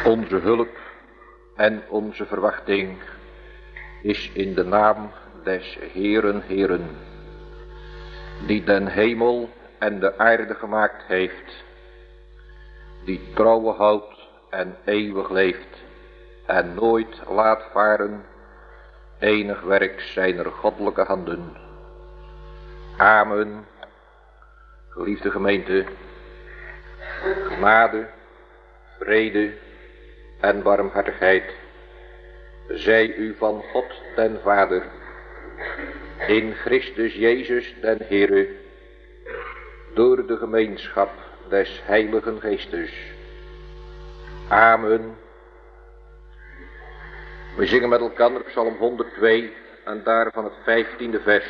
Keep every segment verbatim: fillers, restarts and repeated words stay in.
Onze hulp en onze verwachting is in de naam des Heeren Heeren, die den hemel en de aarde gemaakt heeft, die trouwe houdt en eeuwig leeft en nooit laat varen enig werk zijner goddelijke handen. Amen. Geliefde gemeente, genade, vrede en barmhartigheid zij u van God den Vader, in Christus Jezus den Heere, door de gemeenschap des Heiligen Geestes. Amen. We zingen met elkaar Psalm honderdtwee en daarvan het vijftiende vers.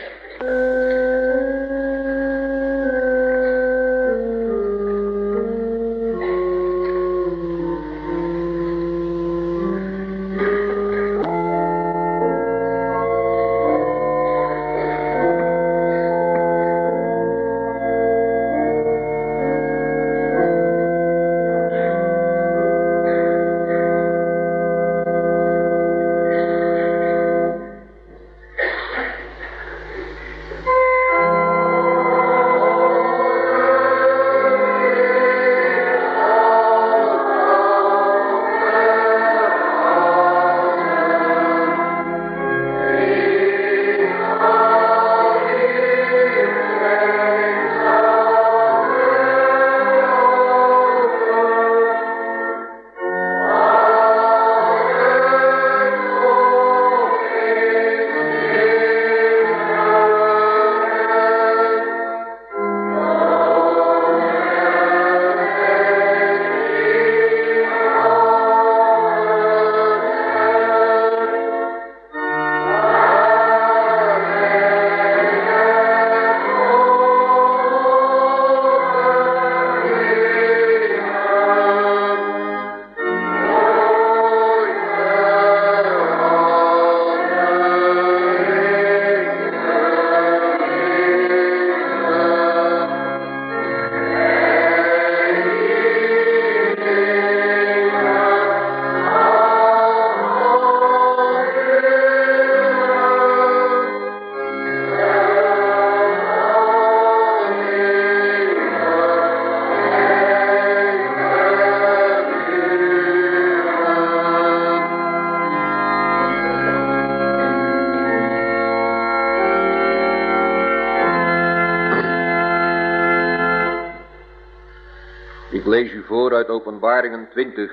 Ik lees u voor uit Openbaringen twintig,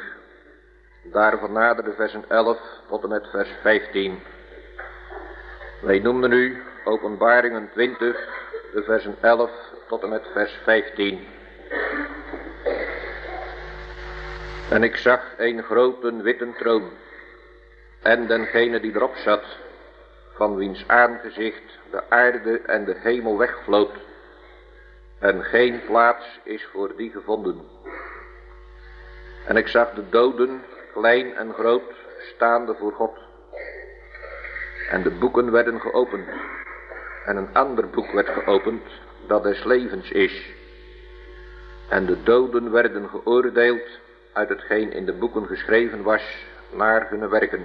daarvan nader de versen elf tot en met vers vijftien. Wij noemden nu Openbaringen twintig, de versen elf tot en met vers vijftien. En ik zag een grote witte troon, en dengene die erop zat, van wiens aangezicht de aarde en de hemel wegvlood, en geen plaats is voor die gevonden. En ik zag de doden, klein en groot, staande voor God. En de boeken werden geopend. En een ander boek werd geopend, dat des levens is. En de doden werden geoordeeld uit hetgeen in de boeken geschreven was, naar hun werken.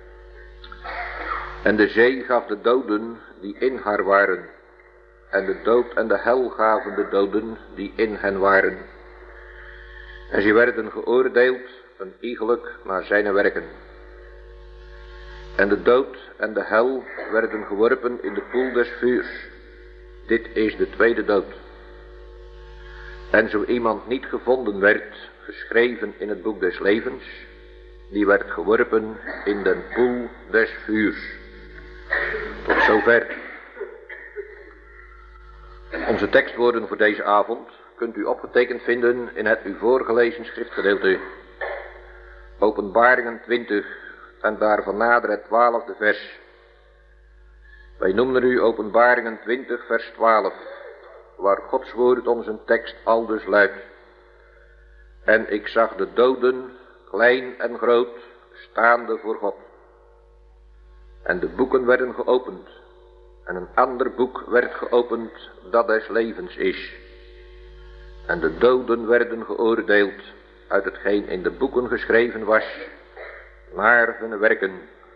En de zee gaf de doden die in haar waren. En de dood en de hel gaven de doden die in hen waren. En ze werden geoordeeld, een iegelijk naar zijn werken. En de dood en de hel werden geworpen in de poel des vuurs. Dit is de tweede dood. En zo iemand niet gevonden werd, geschreven in het boek des levens, die werd geworpen in den poel des vuurs. Tot zover. Onze tekstwoorden voor deze avond kunt u opgetekend vinden in het u voorgelezen schriftgedeelte. Openbaringen twintig en daarvan nader het twaalfde vers. Wij noemden u Openbaringen twintig vers twaalf, waar Gods woord onze tekst aldus luidt. En ik zag de doden, klein en groot, staande voor God. En de boeken werden geopend. En een ander boek werd geopend, dat des levens is. En de doden werden geoordeeld uit hetgeen in de boeken geschreven was, naar hun werken.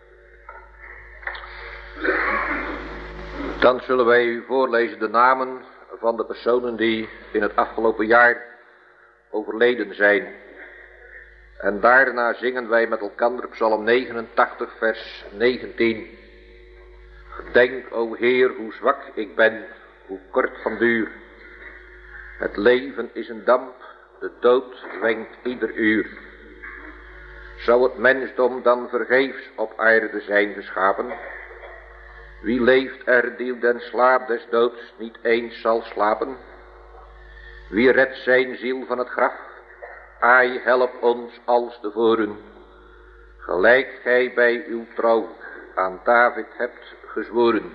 Dan zullen wij u voorlezen de namen van de personen die in het afgelopen jaar overleden zijn. En daarna zingen wij met elkaar Psalm negenentachtig vers negentien. Gedenk, o Heer, hoe zwak ik ben, hoe kort van duur. Het leven is een damp, de dood wenkt ieder uur. Zou het mensdom dan vergeefs op aarde zijn geschapen? Wie leeft er die den slaap des doods niet eens zal slapen? Wie redt zijn ziel van het graf? Ai, help ons als tevoren. Gelijk gij bij uw trouw aan David hebt gezworen.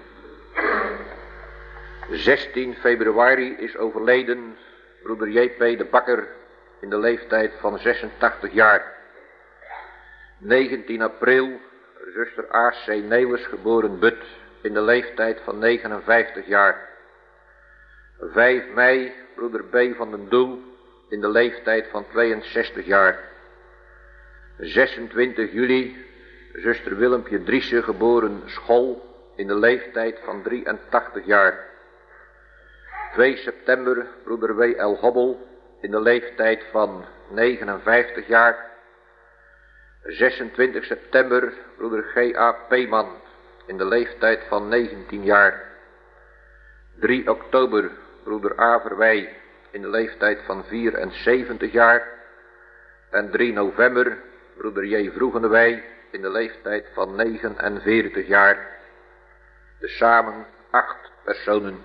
zestien februari is overleden broeder J P de Bakker in de leeftijd van zesentachtig jaar. negentien april zuster A C Nelis geboren But in de leeftijd van negenenvijftig jaar. vijf mei broeder B van den Doel in de leeftijd van tweeënzestig jaar. zesentwintig juli zuster Willempje Driessen geboren Schol in de leeftijd van drieëntachtig jaar. twee september broeder W L Hobbel in de leeftijd van negenenvijftig jaar. zesentwintig september broeder G A Peeman in de leeftijd van negentien jaar. drie oktober broeder A Verwij in de leeftijd van vierenzeventig jaar. En drie november broeder J Vroegendewij in de leeftijd van negenenveertig jaar. Dus samen acht personen.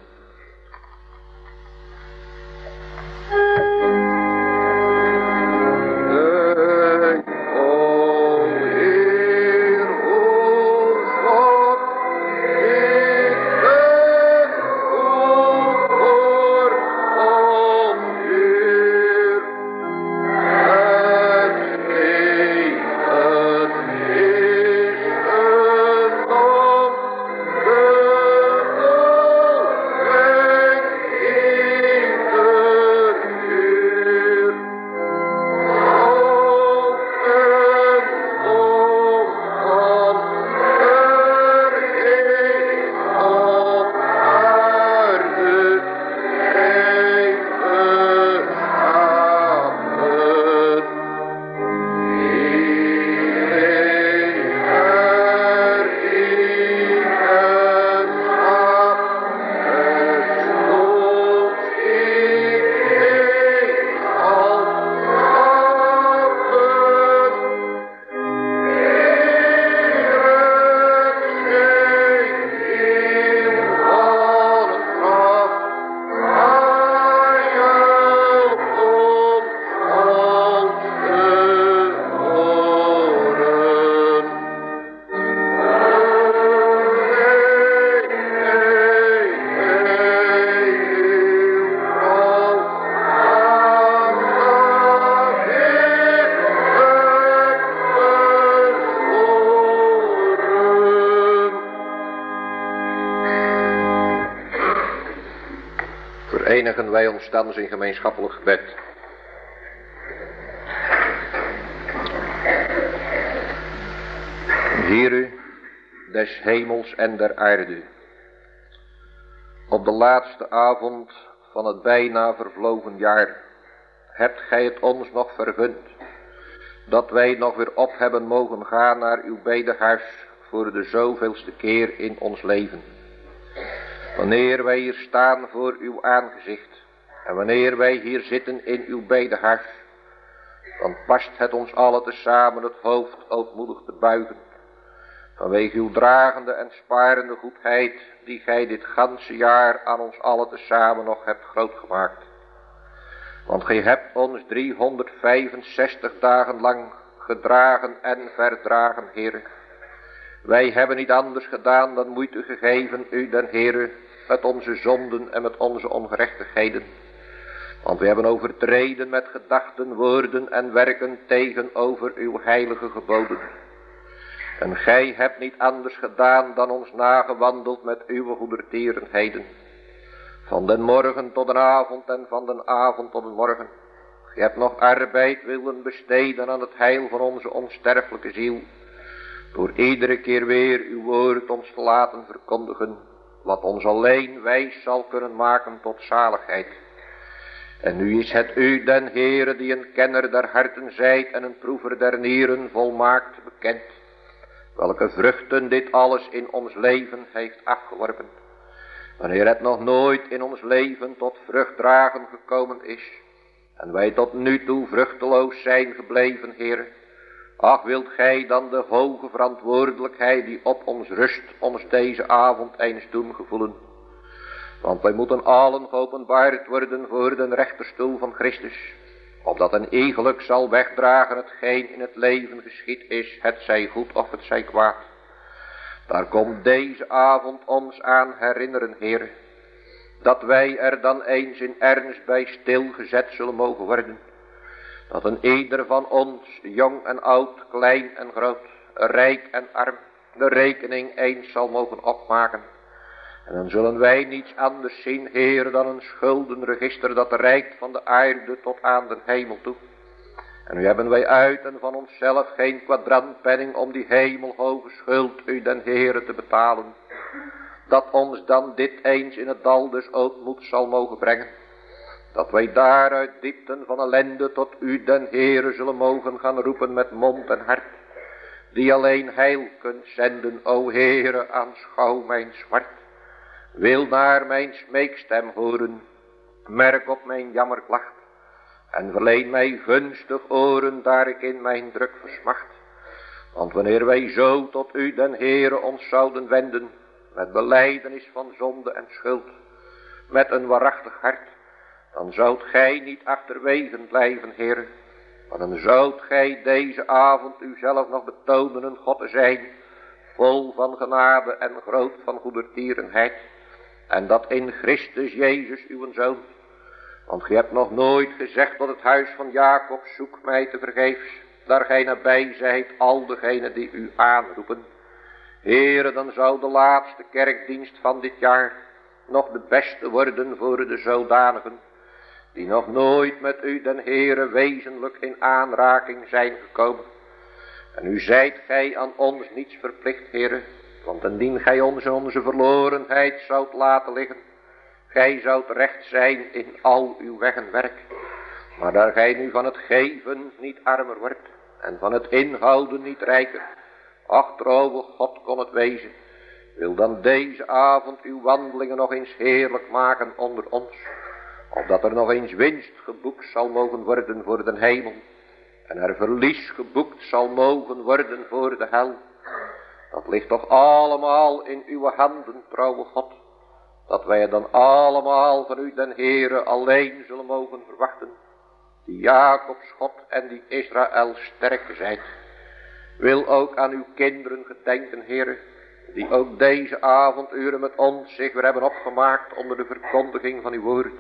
Verenigen wij ons thans in gemeenschappelijk gebed. Heere des hemels en der aarde, op de laatste avond van het bijna vervlogen jaar hebt gij het ons nog vergund dat wij nog weer op hebben mogen gaan naar uw bedehuis voor de zoveelste keer in ons leven. Wanneer wij hier staan voor uw aangezicht en wanneer wij hier zitten in uw bedehuis, dan past het ons allen tezamen het hoofd ootmoedig te buigen, vanwege uw dragende en sparende goedheid, die gij dit ganse jaar aan ons allen tezamen nog hebt grootgemaakt. Want gij hebt ons driehonderdvijfenzestig dagen lang gedragen en verdragen, Heere. Wij hebben niet anders gedaan dan moeite gegeven, u den Heere, met onze zonden en met onze ongerechtigheden. Want we hebben overtreden met gedachten, woorden en werken tegenover uw heilige geboden. En gij hebt niet anders gedaan dan ons nagewandeld met uw goedertierenheden. Van den morgen tot de avond en van den avond tot de morgen. Je hebt nog arbeid willen besteden aan het heil van onze onsterfelijke ziel. Door iedere keer weer uw woord ons te laten verkondigen. Wat ons alleen wijs zal kunnen maken tot zaligheid. En nu is het u den Heere die een kenner der harten zijt en een proever der nieren volmaakt bekend. Welke vruchten dit alles in ons leven heeft afgeworpen. Wanneer het nog nooit in ons leven tot vruchtdragen gekomen is. En wij tot nu toe vruchteloos zijn gebleven, Heere. Ach, wilt gij dan de hoge verantwoordelijkheid die op ons rust, ons deze avond eens doen gevoelen. Want wij moeten allen geopenbaard worden voor de rechterstoel van Christus. Opdat een iegelijk zal wegdragen hetgeen in het leven geschied is, het zij goed of het zij kwaad. Daar komt deze avond ons aan herinneren, Heere. Dat wij er dan eens in ernst bij stilgezet zullen mogen worden. Dat een ieder van ons, jong en oud, klein en groot, rijk en arm, de rekening eens zal mogen opmaken. En dan zullen wij niets anders zien, Heer, dan een schuldenregister dat reikt van de aarde tot aan de hemel toe. En nu hebben wij uit en van onszelf geen kwadrantpenning om die hemelhoge schuld u den Heere te betalen. Dat ons dan dit eens in het dal des ootmoeds zal mogen brengen. Dat wij daar uit diepten van ellende tot u den Heere zullen mogen gaan roepen met mond en hart. Die alleen heil kunt zenden, o Heere, aanschouw mijn zwart. Wil naar mijn smeekstem horen, merk op mijn jammerklacht. En verleen mij gunstig oren, daar ik in mijn druk versmacht. Want wanneer wij zo tot u den Heere ons zouden wenden, met belijdenis van zonde en schuld, met een waarachtig hart, dan zoudt gij niet achterwege blijven, Heere. Maar dan zoudt gij deze avond uzelf nog betonen een God te zijn, vol van genade en groot van goedertierenheid. En dat in Christus Jezus uw Zoon. Want gij hebt nog nooit gezegd tot het huis van Jacob, zoek mij te vergeefs, daar gij nabij zijt al degenen die u aanroepen. Heere, dan zou de laatste kerkdienst van dit jaar nog de beste worden voor de zodanigen, die nog nooit met u den Heere wezenlijk in aanraking zijn gekomen. En nu zijt gij aan ons niets verplicht, Heere, want indien gij ons in onze verlorenheid zoudt laten liggen, gij zoudt recht zijn in al uw weg en werk. Maar daar gij nu van het geven niet armer wordt, en van het inhouden niet rijker, ach, trouwe God kon het wezen, wil dan deze avond uw wandelingen nog eens heerlijk maken onder ons, opdat er nog eens winst geboekt zal mogen worden voor de hemel, en er verlies geboekt zal mogen worden voor de hel. Dat ligt toch allemaal in uw handen, trouwe God, dat wij het dan allemaal van u den Heere alleen zullen mogen verwachten, die Jacobs God en die Israël sterke zijt. Wil ook aan uw kinderen gedenken, Heere, die ook deze avonduren met ons zich weer hebben opgemaakt onder de verkondiging van uw woord.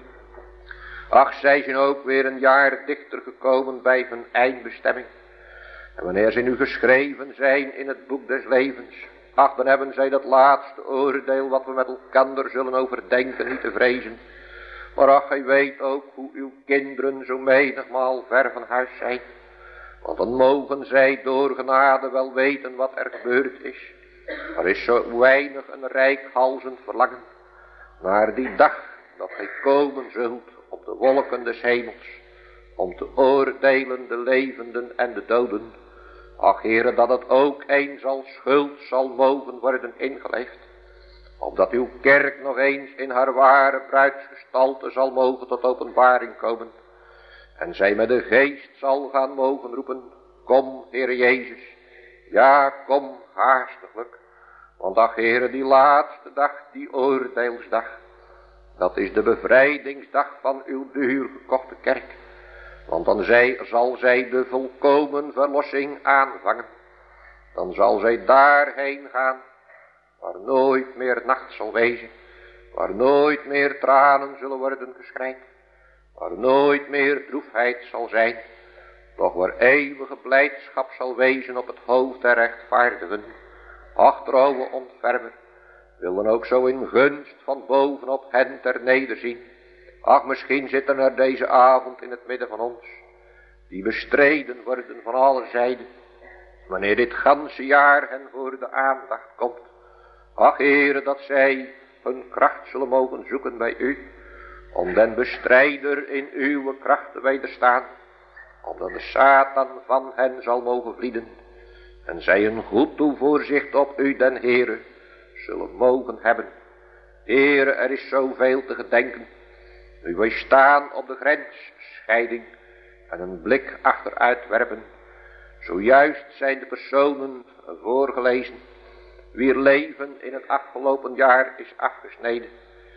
Ach, zij zijn ook weer een jaar dichter gekomen bij hun eindbestemming. En wanneer zij nu geschreven zijn in het boek des levens, ach, dan hebben zij dat laatste oordeel wat we met elkander zullen overdenken niet te vrezen. Maar ach, gij weet ook hoe uw kinderen zo menigmaal ver van huis zijn. Want dan mogen zij door genade wel weten wat er gebeurd is. Er is zo weinig een rijkhalzend verlangen naar die dag dat gij komen zult op de wolken des hemels, om te oordelen de levenden en de doden. Ach, Heere, dat het ook eens als schuld zal mogen worden ingeleefd, opdat uw kerk nog eens in haar ware bruidsgestalte zal mogen tot openbaring komen, en zij met de geest zal gaan mogen roepen, kom, Heere Jezus, ja, kom haastiglijk, want ach, Heere, die laatste dag, die oordeelsdag, dat is de bevrijdingsdag van uw duurgekochte kerk. Want dan zij, zal zij de volkomen verlossing aanvangen. Dan zal zij daarheen gaan, waar nooit meer nacht zal wezen. Waar nooit meer tranen zullen worden geschreid. Waar nooit meer droefheid zal zijn. Doch waar eeuwige blijdschap zal wezen op het hoofd der rechtvaardigen. Ach, trouwe ontfermer, wil dan ook zo in gunst van bovenop hen ter nederzien. Ach, misschien zitten er deze avond in het midden van ons die bestreden worden van alle zijden, wanneer dit ganse jaar hen voor de aandacht komt. Ach, Heere, dat zij hun kracht zullen mogen zoeken bij u, om den bestrijder in uw kracht te wederstaan, omdat de Satan van hen zal mogen vlieden, en zij een goed toevoorzicht op u, den Heere, zullen mogen hebben. Heere, er is zoveel te gedenken, nu wij staan op de grens, scheiding, en een blik achteruit werpen. Zojuist zijn de personen voorgelezen, wier leven in het afgelopen jaar is afgesneden.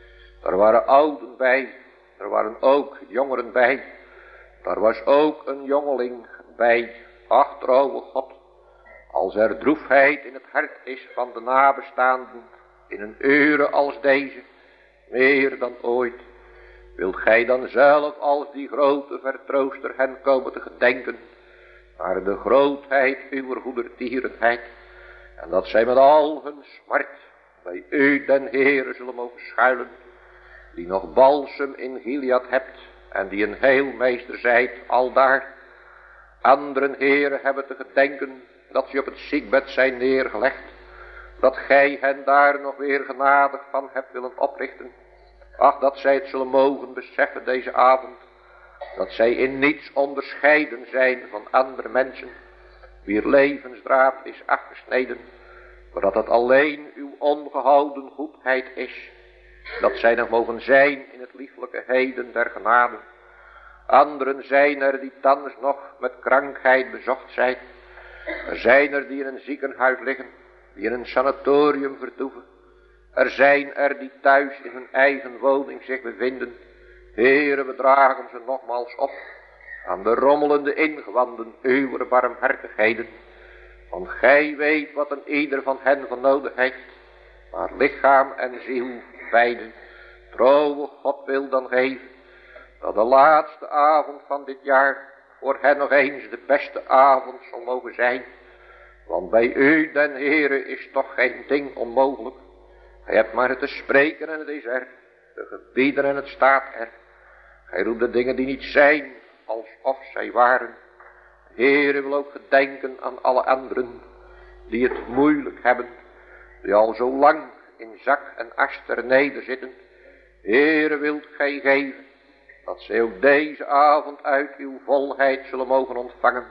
Er waren ouden bij, er waren ook jongeren bij, er was ook een jongeling bij. Ach, trouwe God, als er droefheid in het hart is van de nabestaanden, in een ure als deze, meer dan ooit, wilt gij dan zelf als die grote vertrooster hen komen te gedenken, naar de grootheid uw goedertierenheid, en dat zij met al hun smart bij u, den Heere, zullen mogen schuilen, die nog balsem in Gilead hebt, en die een heelmeester zijt aldaar. Anderen, Heere, hebben te gedenken dat ze op het ziekbed zijn neergelegd, dat gij hen daar nog weer genadig van hebt willen oprichten. Ach, dat zij het zullen mogen beseffen deze avond, dat zij in niets onderscheiden zijn van andere mensen, wier levensdraad is afgesneden, maar dat het alleen uw ongehouden goedheid is, dat zij nog mogen zijn in het lieflijke heden der genade. Anderen zijn er die thans nog met krankheid bezocht zijn. Er zijn er die in een ziekenhuis liggen, die in een sanatorium vertoeven. Er zijn er die thuis in hun eigen woning zich bevinden. Heere, we dragen ze nogmaals op aan de rommelende ingewanden uw barmhartigheden. Want gij weet wat een ieder van hen van nodig heeft, maar lichaam en ziel beide. Trouwe God wil dan geven dat de laatste avond van dit jaar voor hen nog eens de beste avond zal mogen zijn. Want bij u, den Heere, is toch geen ding onmogelijk. Gij hebt maar het te spreken en het is er, te gebieden en het staat er. Gij roept de dingen die niet zijn, alsof zij waren. Heere, wil ook gedenken aan alle anderen, die het moeilijk hebben, die al zo lang in zak en as ter neder zitten. Heere, wilt gij geven, dat zij ook deze avond uit uw volheid zullen mogen ontvangen.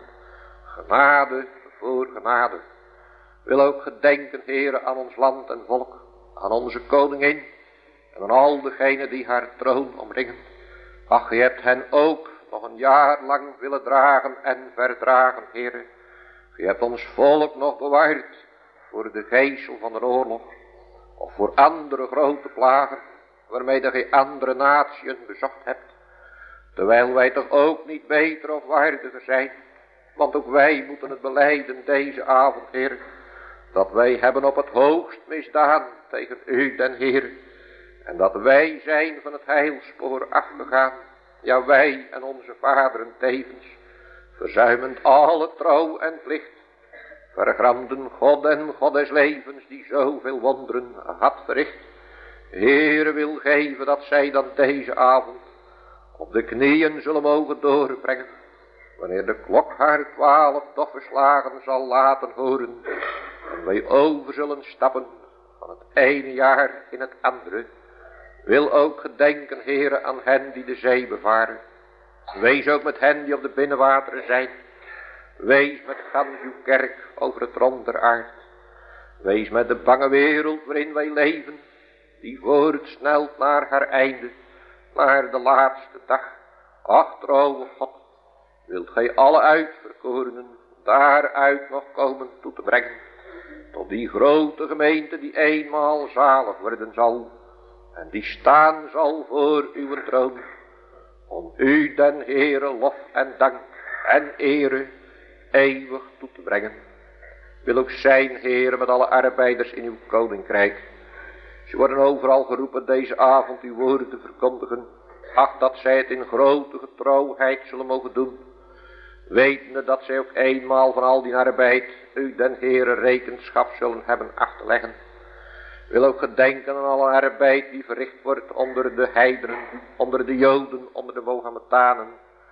Genade voor genade. Wil ook gedenken, Heere, aan ons land en volk, aan onze koningin en aan al degenen die haar troon omringen. Ach, je hebt hen ook nog een jaar lang willen dragen en verdragen, Heere. Je hebt ons volk nog bewaard voor de geesel van de oorlog, of voor andere grote plagen, waarmee je geen andere natieën bezocht hebt. Terwijl wij toch ook niet beter of waardiger zijn, want ook wij moeten het belijden deze avond, Heer, dat wij hebben op het hoogst misdaan tegen u, den Heer, en dat wij zijn van het heilspoor afgegaan, ja, wij en onze vaderen tevens, verzuimend alle trouw en plicht, vergramden God en God des levens, die zoveel wonderen had verricht. Heere, wil geven dat zij dan deze avond op de knieën zullen mogen doorbrengen, wanneer de klok haar twaalf doffe slagen zal laten horen, en wij over zullen stappen van het ene jaar in het andere. Wil ook gedenken, Heere, aan hen die de zee bevaren. Wees ook met hen die op de binnenwateren zijn. Wees met gans uw kerk over het rond der aard. Wees met de bange wereld waarin wij leven, die voortsnelt naar haar einde, naar de laatste dag. Ach, trouwe God, wilt gij alle uitverkorenen daaruit nog komen toe te brengen, tot die grote gemeente die eenmaal zalig worden zal, en die staan zal voor uw troon, om u, den Heere, lof en dank en ere eeuwig toe te brengen. Wil ook zijn, Heere, met alle arbeiders in uw koninkrijk. Ze worden overal geroepen deze avond uw woorden te verkondigen. Ach, dat zij het in grote getrouwheid zullen mogen doen, wetende dat zij ook eenmaal van al die arbeid u, den Heere, rekenschap zullen hebben af te leggen. Wil ook gedenken aan alle arbeid die verricht wordt onder de heidenen, onder de Joden, onder de Mohammetanen.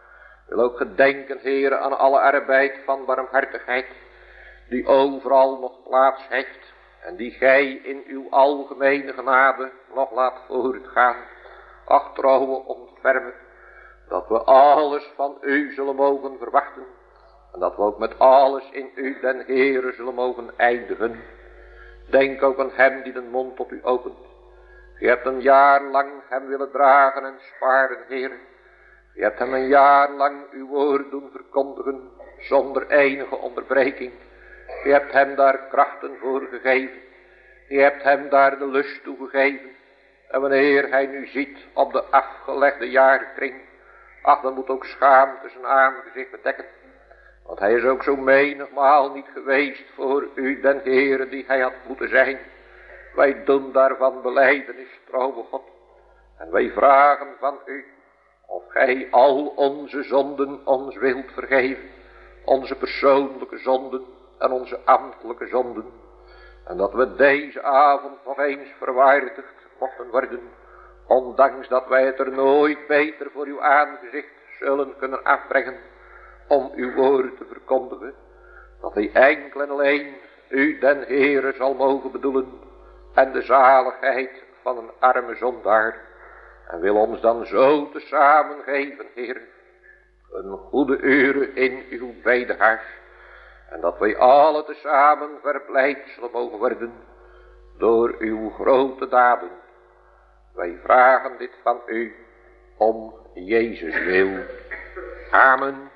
Wil ook gedenken, Heere, aan alle arbeid van barmhartigheid, die overal nog plaats heeft en die gij in uw algemene genade nog laat voortgaan. Ach, trouwe ontfermer, dat we alles van u zullen mogen verwachten en dat we ook met alles in u den Heere zullen mogen eindigen. Denk ook aan hem die de mond tot u opent. Je hebt een jaar lang hem willen dragen en sparen, Heere. Je hebt hem een jaar lang uw woord doen verkondigen, zonder enige onderbreking. Je hebt hem daar krachten voor gegeven. Je hebt hem daar de lust toe gegeven. En wanneer hij nu ziet op de afgelegde jarenkring, ach, dan moet ook schaamte zijn aangezicht bedekken. Want hij is ook zo menigmaal niet geweest voor u, den Heere, die hij had moeten zijn. Wij doen daarvan belijdenis, trouwe God. En wij vragen van u, of gij al onze zonden ons wilt vergeven. Onze persoonlijke zonden en onze ambtelijke zonden. En dat we deze avond nog eens verwaardigd mochten worden. Ondanks dat wij het er nooit beter voor uw aangezicht zullen kunnen afbrengen. Om uw woord te verkondigen. Dat hij enkel en alleen u den Heere zal mogen bedoelen. En de zaligheid van een arme zondaar. En wil ons dan zo tezamen geven, Heer, een goede uren in uw bedehuis. En dat wij alle tezamen verblijd zullen mogen worden door uw grote daden. Wij vragen dit van u om Jezus wil. Amen.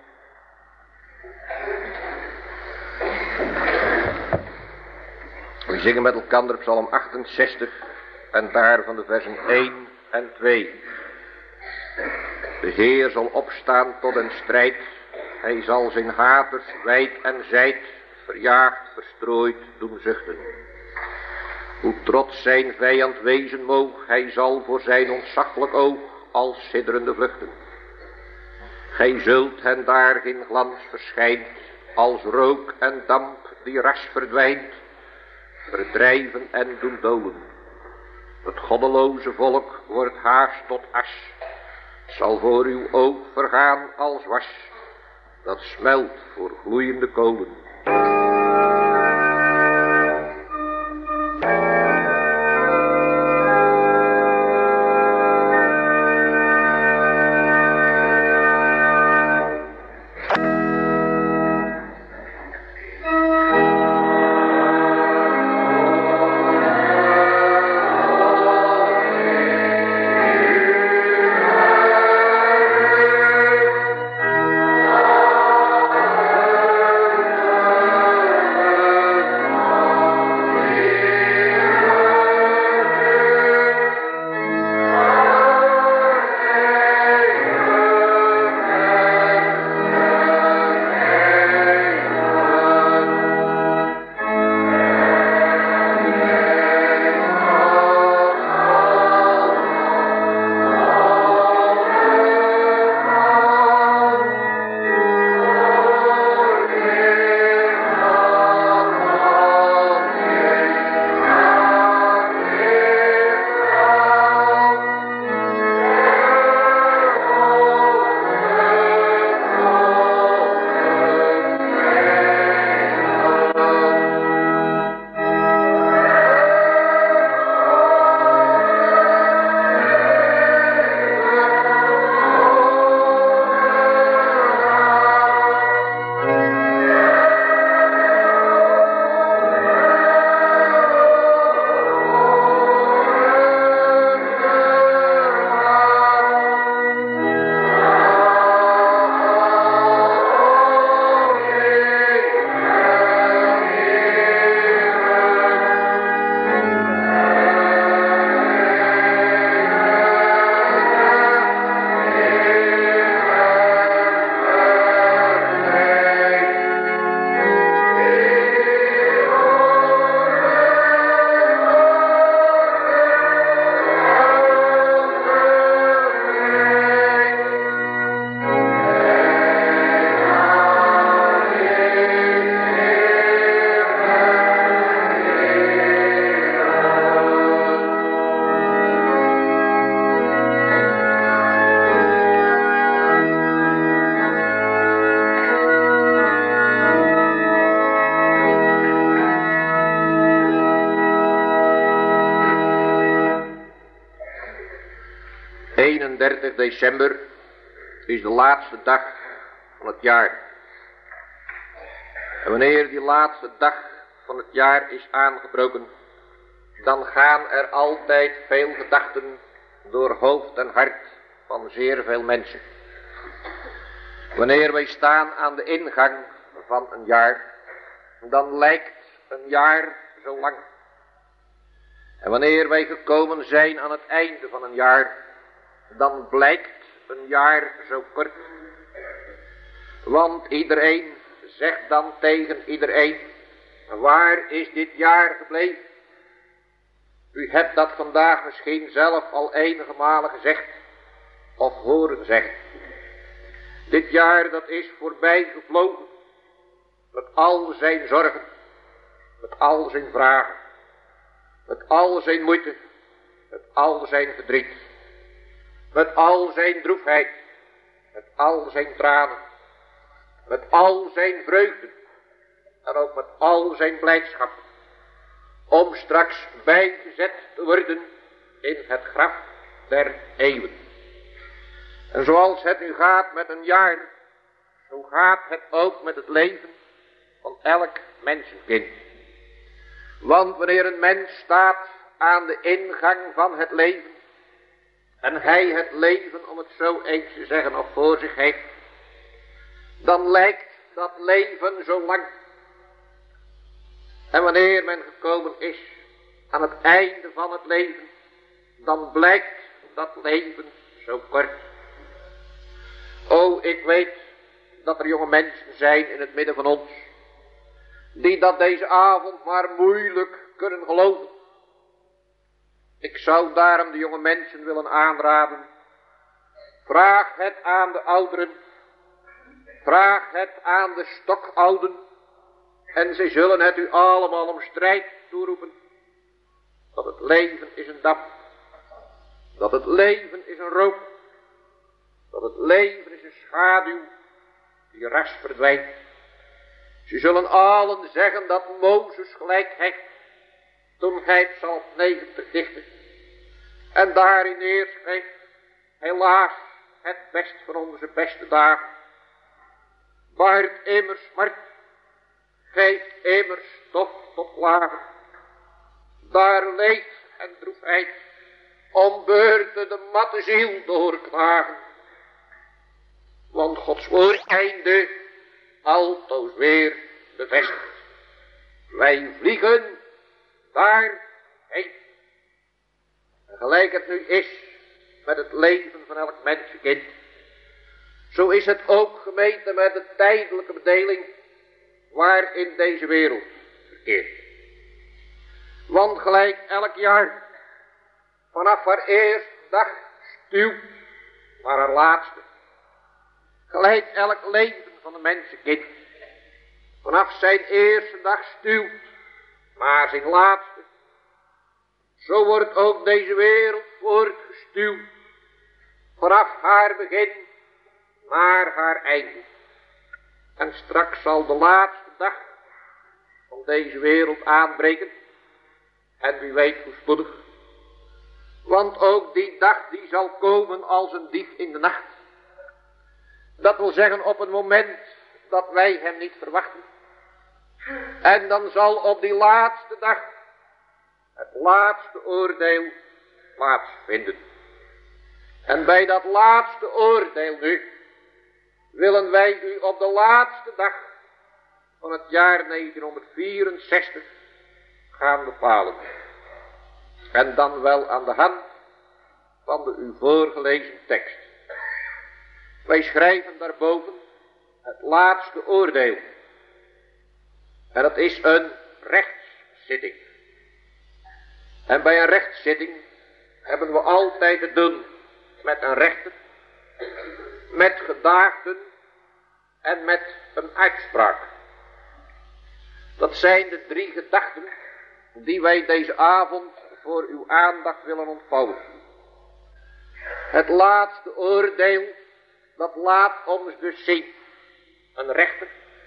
We zingen met elkaar Psalm achtenzestig en daarvan de versen één en twee. De Heer zal opstaan tot een strijd. Hij zal zijn haters wijd en zijd, verjaagd, verstrooid doen zuchten. Hoe trots zijn vijand wezen moog, hij zal voor zijn ontzaglijk oog als sidderende vluchten. Gij zult hen daar in glans verschijnt, als rook en damp die ras verdwijnt, verdrijven en doen doden. Het goddeloze volk wordt haast tot as, zal voor uw oog vergaan als was, dat smelt voor gloeiende kolen. eenendertig december is de laatste dag van het jaar. En wanneer die laatste dag van het jaar is aangebroken, dan gaan er altijd veel gedachten door hoofd en hart van zeer veel mensen. Wanneer wij staan aan de ingang van een jaar, dan lijkt een jaar zo lang. En wanneer wij gekomen zijn aan het einde van een jaar, dan blijkt een jaar zo kort. Want iedereen zegt dan tegen iedereen: waar is dit jaar gebleven? U hebt dat vandaag misschien zelf al enige malen gezegd of horen zeggen. Dit jaar dat is voorbij gevlogen, met al zijn zorgen, met al zijn vragen, met al zijn moeite, met al zijn verdriet, met al zijn droefheid, met al zijn tranen, met al zijn vreugden en ook met al zijn blijdschap, om straks bijgezet te worden in het graf der eeuwen. En zoals het nu gaat met een jaar, zo gaat het ook met het leven van elk mensenkind. Want wanneer een mens staat aan de ingang van het leven, en hij het leven, om het zo eens te zeggen, nog voor zich heeft, dan lijkt dat leven zo lang. En wanneer men gekomen is aan het einde van het leven, dan blijkt dat leven zo kort. O, ik weet dat er jonge mensen zijn in het midden van ons, die dat deze avond maar moeilijk kunnen geloven. Ik zou daarom de jonge mensen willen aanraden: vraag het aan de ouderen, vraag het aan de stokouden, en zij zullen het u allemaal om strijd toeroepen. Dat het leven is een damp, dat het leven is een rook, dat het leven is een schaduw die ras verdwijnt. Ze zullen allen zeggen dat Mozes gelijk heeft toen hij Psalm negentig dichtte en daarin neerschreef: helaas het best van onze beste dagen baart immers smart, geeft immers stof tot klagen. Daar leed en droefheid om beurten de matte ziel doorknagen. Want Gods woord einde altoos weer bevestigd. Wij vliegen daarheen. En gelijk het nu is met het leven van elk mensenkind, zo is het ook gemeten met de tijdelijke bedeling waarin deze wereld verkeert. Want gelijk elk jaar vanaf haar eerste dag stuwt naar haar laatste, gelijk elk leven van een mensenkind vanaf zijn eerste dag stuwt naar zijn laatste, zo wordt ook deze wereld voortgestuwd vanaf haar begin naar haar einde. En straks zal de laatste dag van deze wereld aanbreken, en wie weet hoe spoedig. Want ook die dag die zal komen als een dief in de nacht. Dat wil zeggen op een moment dat wij hem niet verwachten. En dan zal op die laatste dag het laatste oordeel plaatsvinden. En bij dat laatste oordeel nu willen wij u op de laatste dag van het jaar negentienhonderdvierenzestig gaan bepalen. En dan wel aan de hand van de u voorgelezen tekst. Wij schrijven daarboven het laatste oordeel. En dat is een rechtszitting. En bij een rechtszitting hebben we altijd te doen met een rechter, met gedaagden en met een uitspraak. Dat zijn de drie gedachten die wij deze avond voor uw aandacht willen ontvouwen. Het laatste oordeel, dat laat ons dus zien een rechter,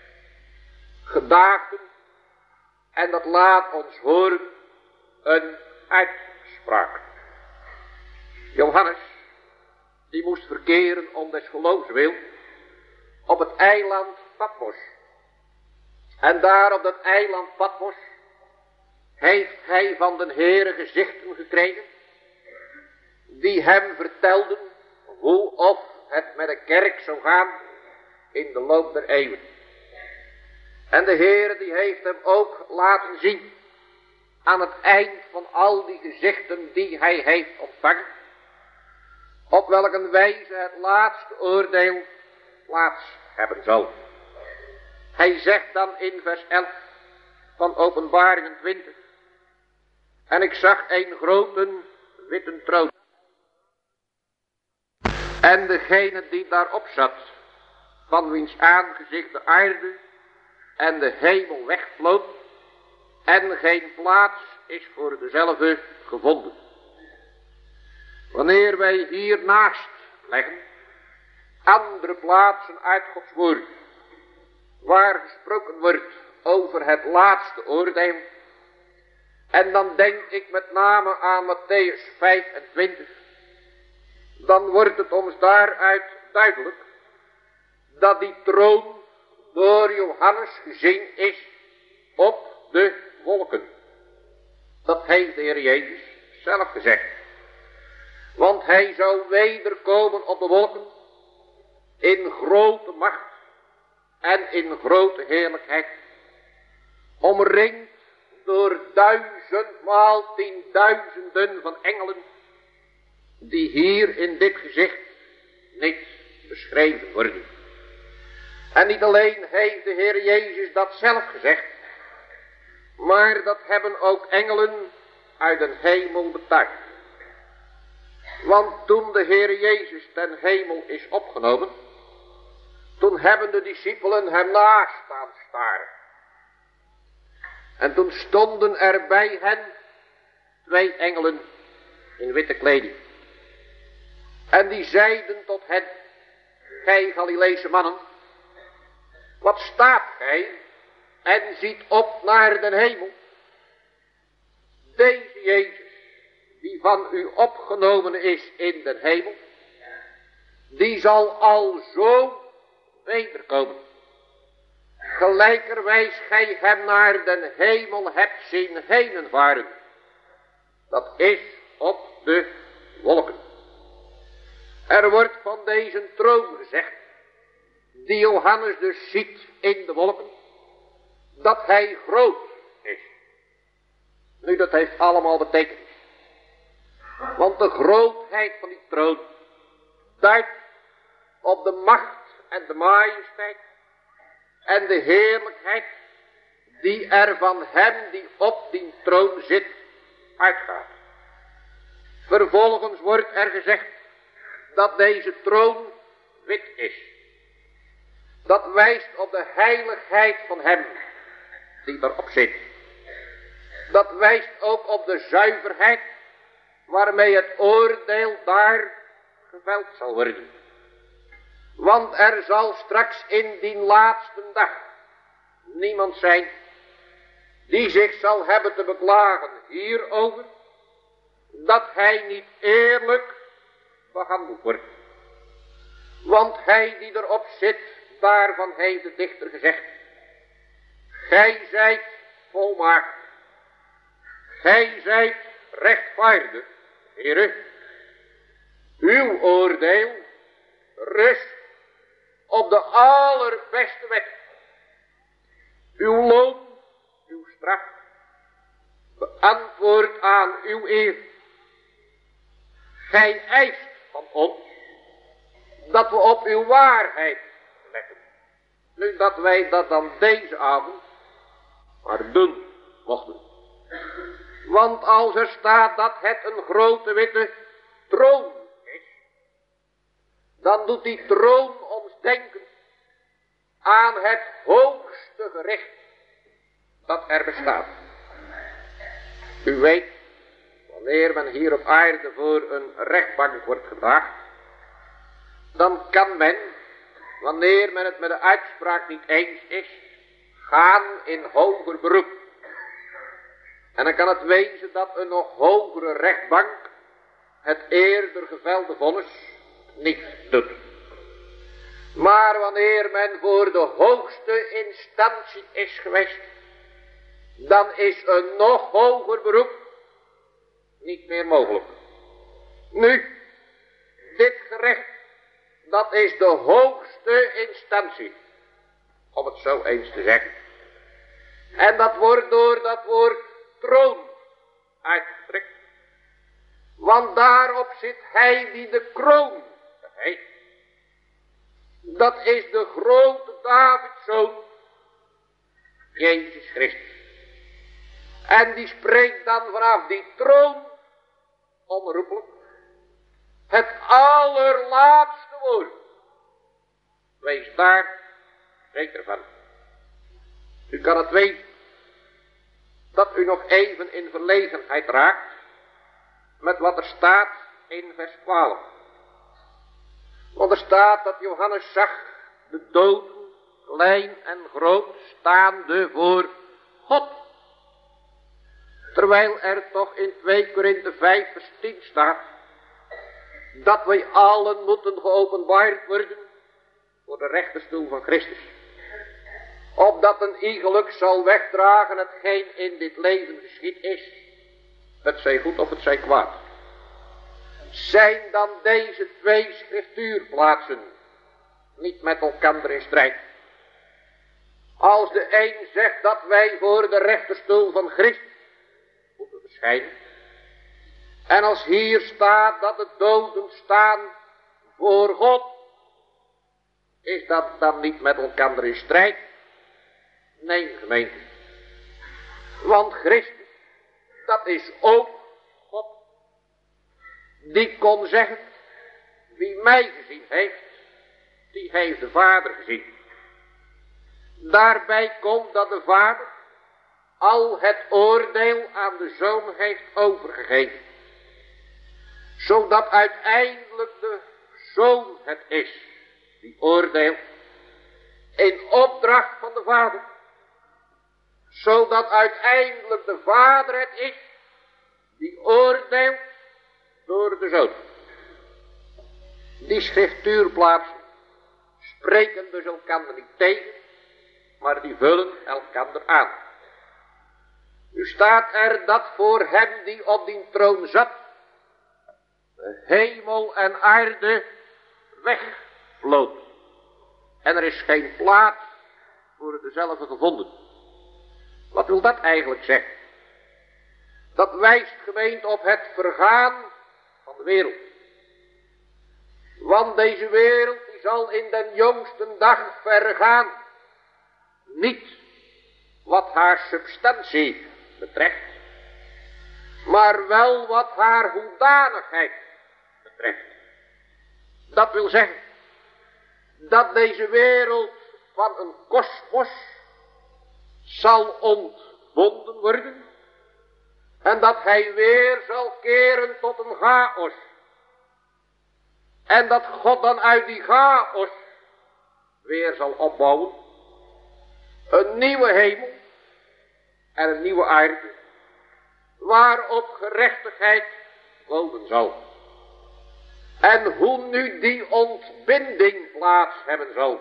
gedaagden, en dat laat ons horen een uitspraak. Johannes, die moest verkeren om des geloofs wil, op het eiland Patmos. En daar op dat eiland Patmos heeft hij van den Heere gezichten gekregen, die hem vertelden hoe of het met de kerk zou gaan in de loop der eeuwen. En de Heere die heeft hem ook laten zien aan het eind van al die gezichten die hij heeft ontvangen, op welke wijze het laatste oordeel plaats hebben zal. Hij zegt dan in vers elf van Openbaringen twintig: en ik zag een grote witte troon. En degene die daarop zat, van wiens aangezicht de aarde en de hemel wegvloot, en geen plaats is voor dezelfde gevonden. Wanneer wij hiernaast leggen andere plaatsen uit Gods woord, waar gesproken wordt over het laatste oordeel, en dan denk ik met name aan Matthäus vijfentwintig, dan wordt het ons daaruit duidelijk dat die troon door Johannes gezien is op de wolken. Dat heeft de Heer Jezus zelf gezegd. Want hij zou wederkomen op de wolken in grote macht en in grote heerlijkheid, omringd door duizendmaal tienduizenden van engelen, die hier in dit gezicht niet beschreven worden. En niet alleen heeft de Heer Jezus dat zelf gezegd, maar dat hebben ook engelen uit de hemel betuigd. Want toen de Heer Jezus ten hemel is opgenomen, toen hebben de discipelen hem naast staan staren. En toen stonden er bij hen twee engelen in witte kleding. En die zeiden tot hen: gij Galileese mannen, wat staat gij en ziet op naar den hemel? Deze Jezus, die van u opgenomen is in den hemel, die zal al zo wederkomen, gelijkerwijs gij hem naar den hemel hebt zien henen varen. Dat is op de wolken. Er wordt van deze troon gezegd, die Johannes dus ziet in de wolken, dat hij groot is. Nu, dat heeft allemaal betekenis. Want de grootheid van die troon duidt op de macht en de majesteit en de heerlijkheid die er van hem die op die troon zit uitgaat. Vervolgens wordt er gezegd dat deze troon wit is. Dat wijst op de heiligheid van hem die erop zit. Dat wijst ook op de zuiverheid waarmee het oordeel daar geveld zal worden. Want er zal straks in die laatste dag niemand zijn die zich zal hebben te beklagen hierover, dat hij niet eerlijk behandeld wordt. Want hij die erop zit, daarvan heeft de dichter gezegd: gij zijt volmaakt, gij zijt rechtvaardig, Heere, uw oordeel rust op de allerbeste wet. Uw loon, uw straf, beantwoord aan uw eer. Gij eist van ons dat we op uw waarheid letten. Nu, dat wij dat dan deze avond maar doen mochten. Want als er staat dat het een grote witte troon is, dan doet die troon ons denken aan het hoogste gericht dat er bestaat. U weet, wanneer men hier op aarde voor een rechtbank wordt gebracht, dan kan men, wanneer men het met de uitspraak niet eens is, gaan in hoger beroep. En dan kan het wezen dat een nog hogere rechtbank het eerder gevelde vonnis niet doet. Maar wanneer men voor de hoogste instantie is geweest, dan is een nog hoger beroep niet meer mogelijk. Nu, dit gerecht, dat is de hoogste instantie, om het zo eens te zeggen. En dat wordt door dat woord troon uitgedrukt. Want daarop zit hij die de kroon heet. Dat is de grote Davidszoon, Jezus Christus. En die spreekt dan vanaf die troon, onherroepelijk, het allerlaatste woord. Wees daar zeker van. U kan het weten, dat u nog even in verlegenheid raakt met wat er staat in vers twaalf. Want er staat dat Johannes zag de doden, klein en groot, staande voor God. Terwijl er toch in twee Korinthe vijf vers tien staat, dat wij allen moeten geopenbaard worden voor de rechterstoel van Christus. Opdat een iegelijk zal wegdragen hetgeen in dit leven geschied is. Het zij goed of het zij kwaad. Zijn dan deze twee schriftuurplaatsen niet met elkaar in strijd? Als de een zegt dat wij voor de rechterstoel van Christus moeten verschijnen. En als hier staat dat de doden staan voor God. Is dat dan niet met elkaar in strijd? Nee, gemeente. Want Christus, dat is ook God. Die kon zeggen, wie mij gezien heeft, die heeft de Vader gezien. Daarbij komt dat de Vader al het oordeel aan de Zoon heeft overgegeven. Zodat uiteindelijk de Zoon het is die oordeelt in opdracht van de Vader. Zodat uiteindelijk de Vader het is die oordeelt door de Zoon. Die schriftuurplaatsen spreken dus elkaar niet tegen, maar die vullen elkaar aan. Nu staat er dat voor hem die op die troon zat, de hemel en aarde wegvlood. En er is geen plaats voor dezelfde gevonden. Wat wil dat eigenlijk zeggen? Dat wijst gemeente op het vergaan van de wereld. Want deze wereld die zal in den jongsten dag vergaan. Niet wat haar substantie betreft, maar wel wat haar hoedanigheid betreft. Dat wil zeggen dat deze wereld van een kosmos zal ontbonden worden en dat hij weer zal keren tot een chaos. En dat God dan uit die chaos weer zal opbouwen een nieuwe hemel en een nieuwe aarde waarop gerechtigheid wonen zal. En hoe nu die ontbinding plaats hebben zal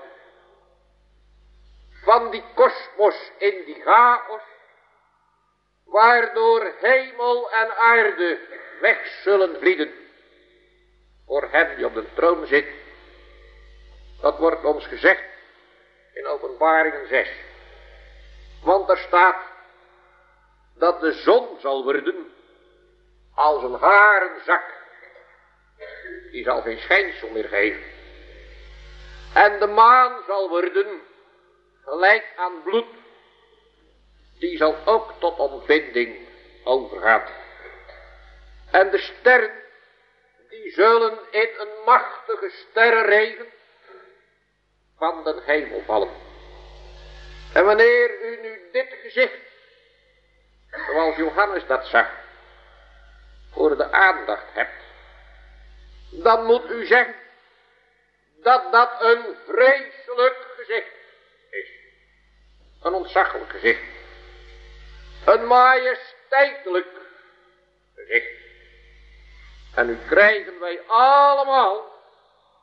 van die kosmos in die chaos, waardoor hemel en aarde weg zullen vlieden voor hem die op de troon zit. Dat wordt ons gezegd in Openbaringen zes. Want er staat dat de zon zal worden als een harenzak. Die zal geen schijnsel meer geven. En de maan zal worden gelijk aan bloed. Die zal ook tot ontbinding overgaan. En de sterren, die zullen in een machtige sterrenregen van den hemel vallen. En wanneer u nu dit gezicht, zoals Johannes dat zag, voor de aandacht hebt, dan moet u zeggen dat dat een vreselijk gezicht is. Een ontzaglijk gezicht. Een majesteitelijk gezicht. En nu krijgen wij allemaal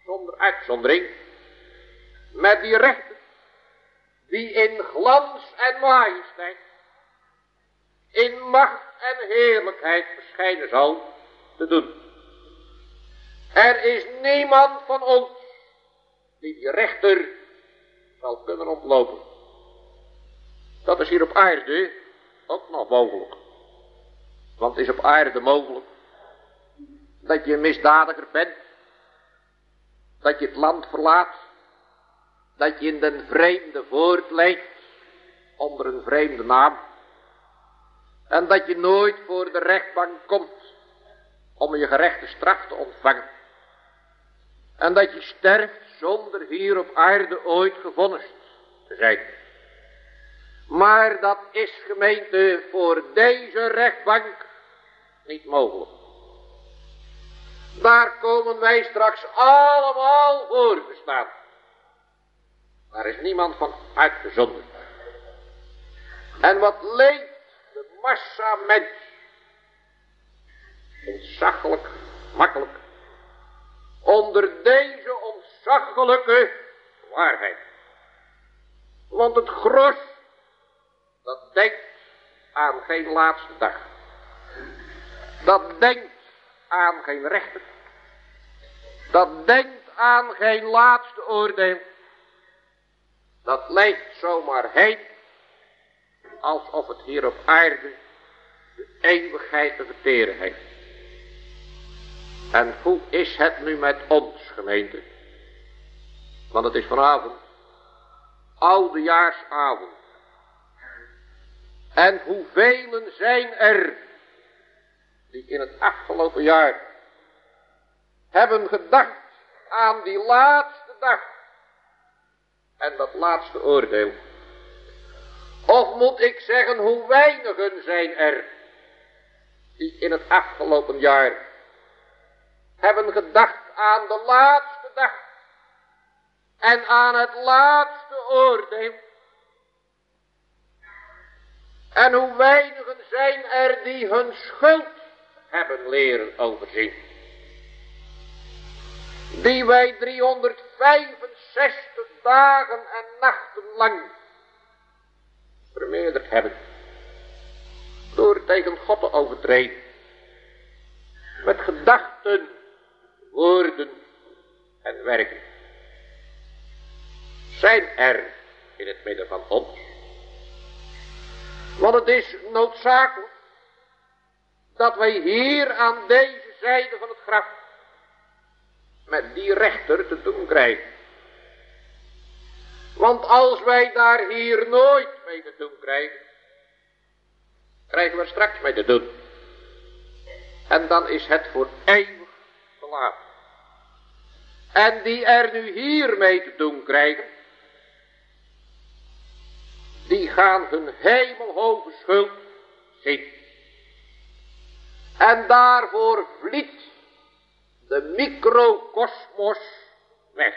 zonder uitzondering, met die rechter, die in glans en majesteit, in macht en heerlijkheid verschijnen zal, te doen. Er is niemand van ons die die rechter zal kunnen ontlopen. Dat is hier op aarde ook nog mogelijk. Want het is op aarde mogelijk dat je een misdadiger bent, dat je het land verlaat, dat je in den vreemde voortleeft onder een vreemde naam en dat je nooit voor de rechtbank komt om je gerechte straf te ontvangen en dat je sterft zonder hier op aarde ooit gevonnist te zijn. Maar dat is, gemeente, voor deze rechtbank niet mogelijk. Daar komen wij straks allemaal voor te staan. Daar is niemand van uitgezonderd. En wat leeft de massa mens ontzaglijk makkelijk onder deze ontzaglijke waarheid. Want het gros, dat denkt aan geen laatste dag. Dat denkt aan geen rechter. Dat denkt aan geen laatste oordeel. Dat leeft zomaar heen, alsof het hier op aarde de eeuwigheid te verteren heeft. En hoe is het nu met ons, gemeente? Want het is vanavond oudejaarsavond. En hoeveel zijn er die in het afgelopen jaar hebben gedacht aan die laatste dag en dat laatste oordeel? Of moet ik zeggen, hoe weinigen zijn er die in het afgelopen jaar hebben gedacht aan de laatste dag en aan het laatste oordeel? En hoe weinigen zijn er die hun schuld hebben leren overzien, die wij driehonderdvijfenzestig dagen en nachten lang vermeerderd hebben door tegen God te overtreden, met gedachten, woorden en werken. Zijn er in het midden van ons? Want het is noodzakelijk dat wij hier aan deze zijde van het graf met die rechter te doen krijgen. Want als wij daar hier nooit mee te doen krijgen, krijgen we er straks mee te doen. En dan is het voor eeuwig te laat. En die er nu hier mee te doen krijgen, die gaan hun hemelhoge schuld zien. En daarvoor vliet de microkosmos weg.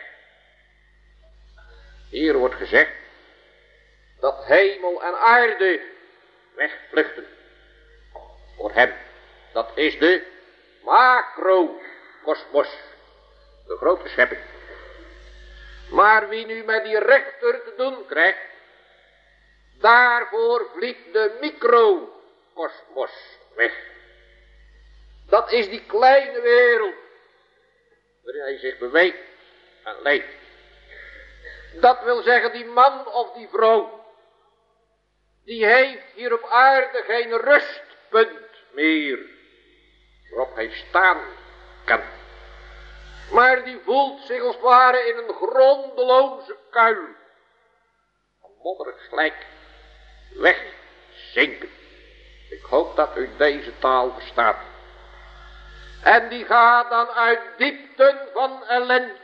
Hier wordt gezegd dat hemel en aarde wegvluchten voor hem. Dat is de macrokosmos, de grote schepping. Maar wie nu met die rechter te doen krijgt, daarvoor vliegt de microkosmos weg. Dat is die kleine wereld waarin hij zich beweegt en leeft. Dat wil zeggen, die man of die vrouw, die heeft hier op aarde geen rustpunt meer waarop hij staan kan. Maar die voelt zich als het ware in een grondeloze kuil, een modderig slijk, wegzinken. Ik hoop dat u deze taal verstaat. En die gaat dan uit diepten van ellende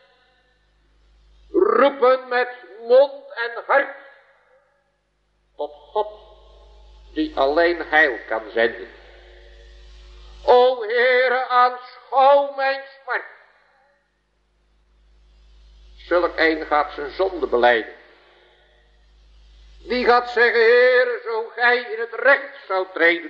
roepen met mond en hart tot God, die alleen heil kan zenden. O Heere, aanschouw mijn smart. Zulk een gaat zijn zonde belijden. Die gaat zeggen, Heere, zo gij in het recht zou treden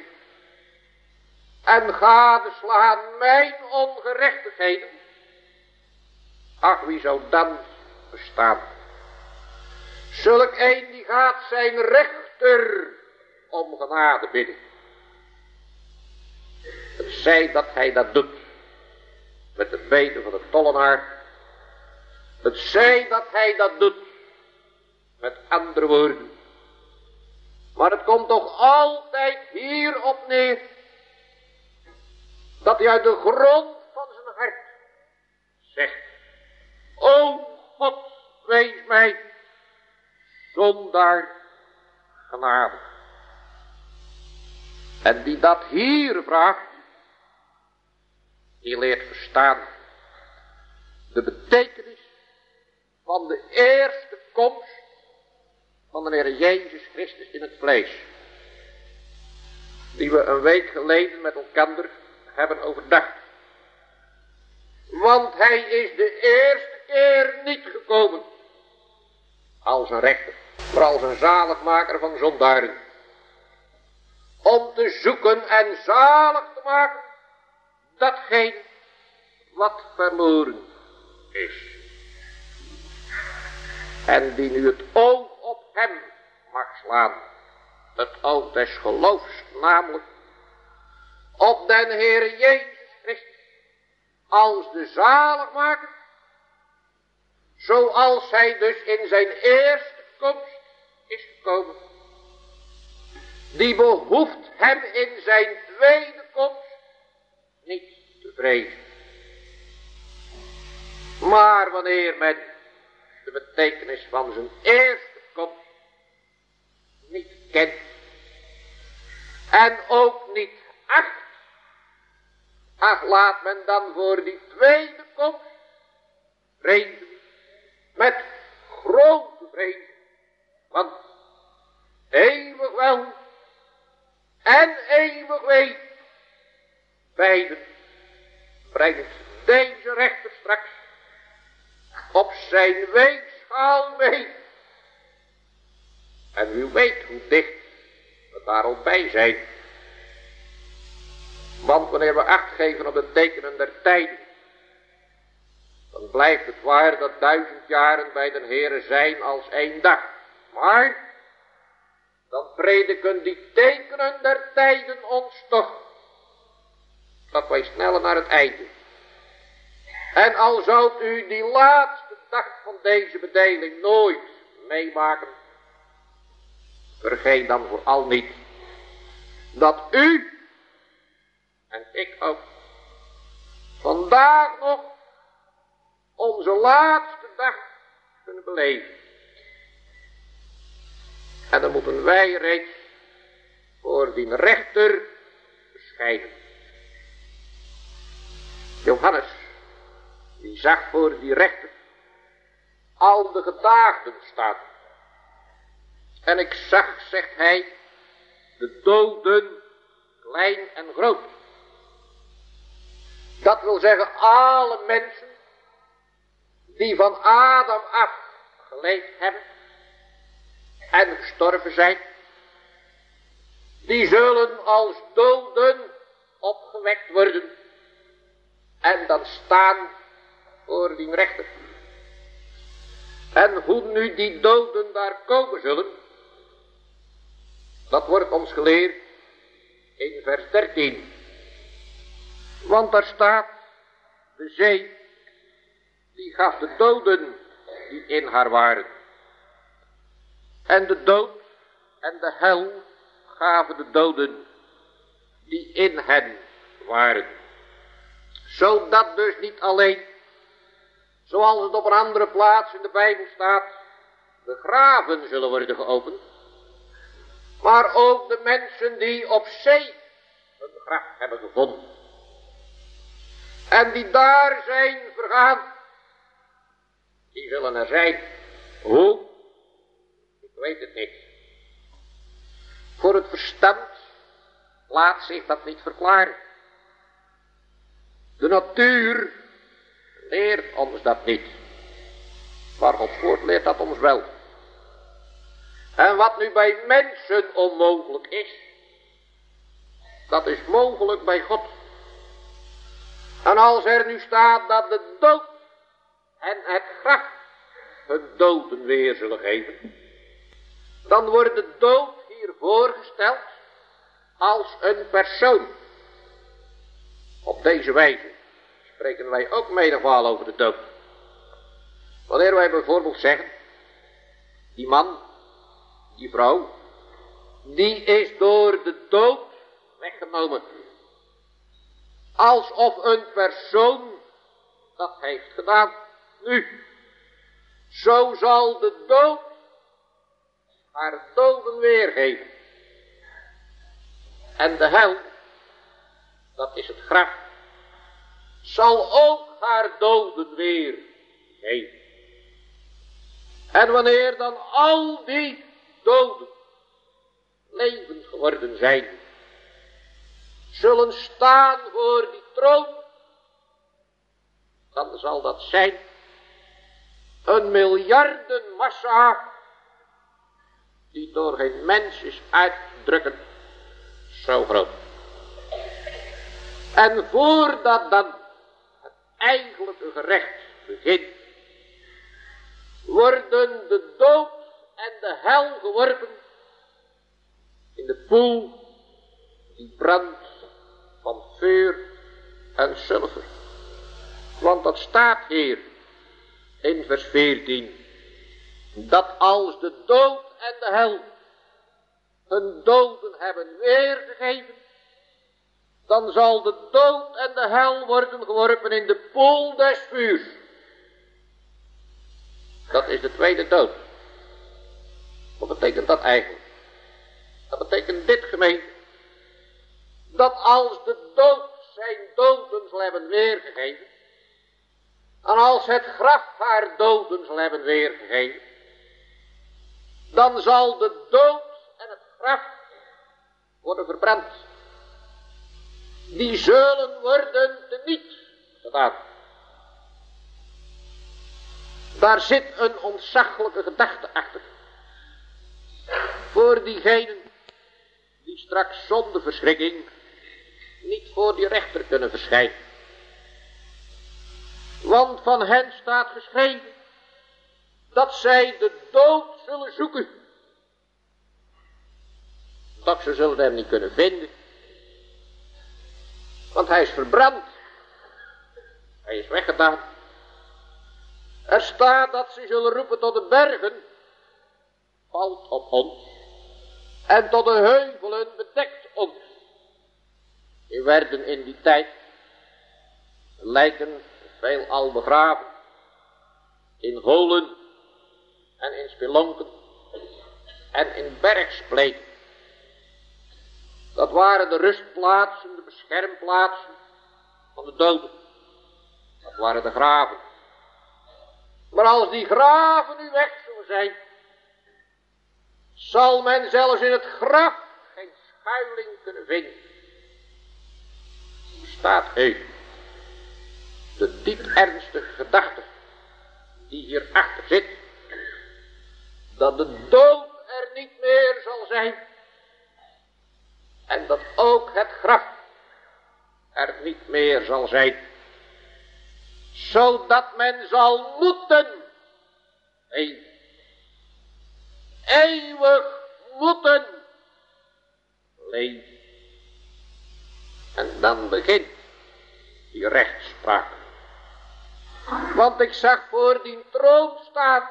en gadeslaan mijn ongerechtigheden, Ach, wie zou dan bestaan? Zulk een die gaat zijn rechter om genade bidden. Het zij dat hij dat doet met de beden van de tollenaar. Het zij dat hij dat doet met andere woorden. Maar het komt toch altijd hierop neer dat hij uit de grond van zijn hart zegt: O God, wees mij zondaar genade. En die dat hier vraagt, die leert verstaan de betekenis van de eerste komst van de Heer Jezus Christus in het vlees, die we een week geleden met elkaar hebben overdacht. Want hij is de eerste keer niet gekomen als een rechter, maar als een zaligmaker van zondaren, om te zoeken en zalig te maken datgene wat verloren is. En die nu het oog op hem mag slaan, het oog des geloofs, namelijk op den Heere Jezus Christus, als de zaligmaker, zoals hij dus in zijn eerste komst is gekomen. Die behoeft hem in zijn tweede komst niet te vrezen. Maar wanneer men de betekenis van zijn eerste komst niet kent en ook niet acht, ach, laat men dan voor die tweede komst vrezen met grote vrees. Want eeuwig wel en eeuwig wee, beiden brengt deze rechter straks op zijn weegschaal mee. En u weet hoe dicht we daar al bij zijn. Want wanneer we acht geven op de tekenen der tijden, dan blijft het waar dat duizend jaren bij den Heere zijn als één dag. Maar dan prediken die tekenen der tijden ons toch dat wij sneller naar het einde. En al zou u die laatste dag van deze bedeling nooit meemaken, vergeet dan vooral niet dat u en ik ook vandaag nog onze laatste dag kunnen beleven. En dan moeten wij reeds voor die rechter verschijnen. Johannes, die zag voor die rechter al de gedaagden staan. En ik zag, zegt hij, de doden, klein en groot. Dat wil zeggen, alle mensen die van Adam af geleefd hebben en gestorven zijn, die zullen als doden opgewekt worden en dan staan voor die rechter. En hoe nu die doden daar komen zullen, dat wordt ons geleerd in vers dertien. Want daar staat, de zee, die gaf de doden die in haar waren. En de dood en de hel gaven de doden die in hen waren. Zodat dus niet alleen, zoals het op een andere plaats in de Bijbel staat, de graven zullen worden geopend, maar ook de mensen die op zee een graf hebben gevonden. En die daar zijn vergaan, die zullen er zijn. Hoe? Ik weet het niet. Voor het verstand laat zich dat niet verklaren. De natuur leert ons dat niet. Maar Gods woord leert dat ons wel. En wat nu bij mensen onmogelijk is, dat is mogelijk bij God. En als er nu staat dat de dood en het graf hun doden weer zullen geven, dan wordt de dood hier voorgesteld als een persoon. Op deze wijze spreken wij ook menigmaal over de dood. Wanneer wij bijvoorbeeld zeggen, die man, die vrouw, die is door de dood weggenomen. Alsof een persoon dat heeft gedaan. Nu, zo zal de dood haar doden weergeven. En de hel, dat is het graf, zal ook haar doden weergeven. En wanneer dan al die doden levend geworden zijn, zullen staan voor die troon, dan zal dat zijn een miljardenmassa die door geen mens is uit te drukken, zo groot. En voordat dan het eigenlijke gerecht begint, worden de dood en de hel geworpen in de poel die brandt van vuur en zilver. Want dat staat hier in vers veertien, dat als de dood en de hel hun doden hebben weergegeven, dan zal de dood en de hel worden geworpen in de poel des vuurs. Dat is de tweede dood. Wat betekent dat eigenlijk? Dat betekent dit, gemeente, dat als de dood zijn doden zal hebben weergegeven, en als het graf haar doden zal hebben weergegeven, dan zal de dood en het graf worden verbrand. Die zullen worden teniet gedaan. Daar zit een ontzaglijke gedachte achter. Voor diegenen die straks zonder verschrikking niet voor die rechter kunnen verschijnen. Want van hen staat geschreven dat zij de dood zullen zoeken. Doch ze zullen hem niet kunnen vinden. Want hij is verbrand. Hij is weggedaan. Er staat dat ze zullen roepen tot de bergen, valt op ons, en tot de heuvelen bedekt ons. Die werden in die tijd lijken veelal begraven, in holen en in spelonken en in bergspleten. Dat waren de rustplaatsen, de beschermplaatsen van de doden. Dat waren de graven. Maar als die graven nu weg zullen zijn, zal men zelfs in het graf geen schuiling kunnen vinden. Er staat even de diep ernstige gedachte die hierachter zit, dat de dood er niet meer zal zijn en dat ook het graf er niet meer zal zijn, zodat men zal moeten leven, eeuwig moeten leven. En dan begint die rechtspraak. Want ik zag voor die troon staan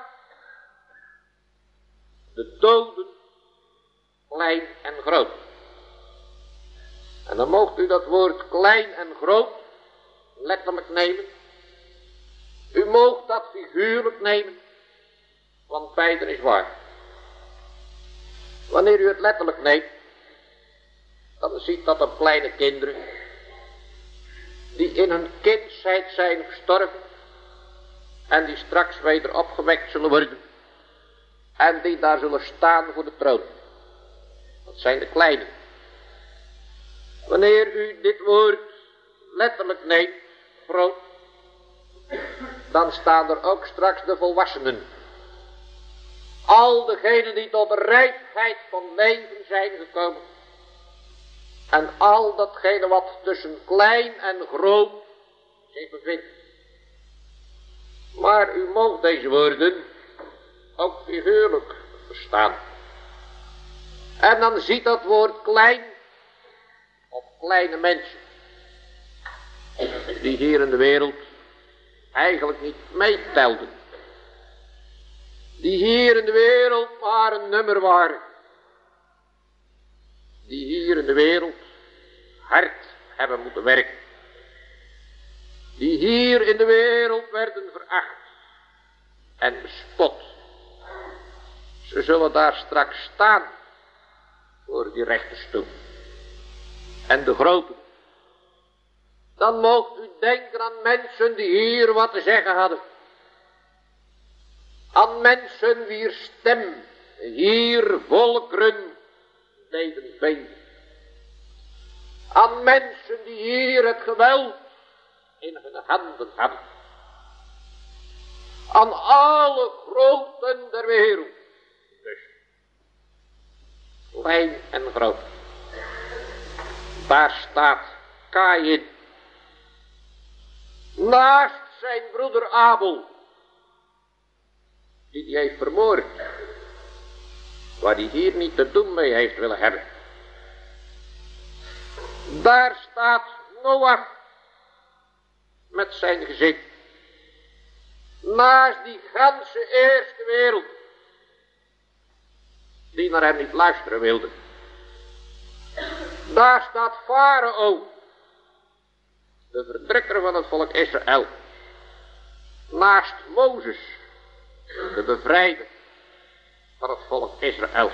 de doden, klein en groot. En dan moogt u dat woord klein en groot letterlijk nemen. U moogt dat figuurlijk nemen, want beide is waar. Wanneer u het letterlijk neemt, dan ziet dat op kleine kinderen, die in hun kindsheid zijn gestorven, en die straks weder opgewekt zullen worden, en die daar zullen staan voor de troon. Dat zijn de kleinen. Wanneer u dit woord letterlijk neemt, groot, dan staan er ook straks de volwassenen. Al degenen die tot de rijpheid van leven zijn gekomen. En al datgene wat tussen klein en groot zich bevindt. Maar u moogt deze woorden ook figuurlijk verstaan. En dan ziet dat woord klein of kleine mensen, die hier in de wereld eigenlijk niet meetelden. Die hier in de wereld maar een nummer waren. Die hier in de wereld hard hebben moeten werken. Die hier in de wereld werden veracht en bespot. Ze zullen daar straks staan voor die rechterstoel. En de grote. Dan moogt u denken aan mensen die hier wat te zeggen hadden. Aan mensen wier stem hier volkeren deden velen. Aan mensen die hier het geweld in hun handen hadden. Aan alle groten der wereld. Dus, klein en groot. Daar staat Kaïn. Naast zijn broeder Abel. Die hij heeft vermoord. Waar hij hier niet te doen mee heeft willen hebben. Daar staat Noach. Met zijn gezin. Naast die ganse eerste wereld. Die naar hem niet luisteren wilde. Daar staat Farao. De verdrukker van het volk Israël. Naast Mozes. De bevrijder van het volk Israël.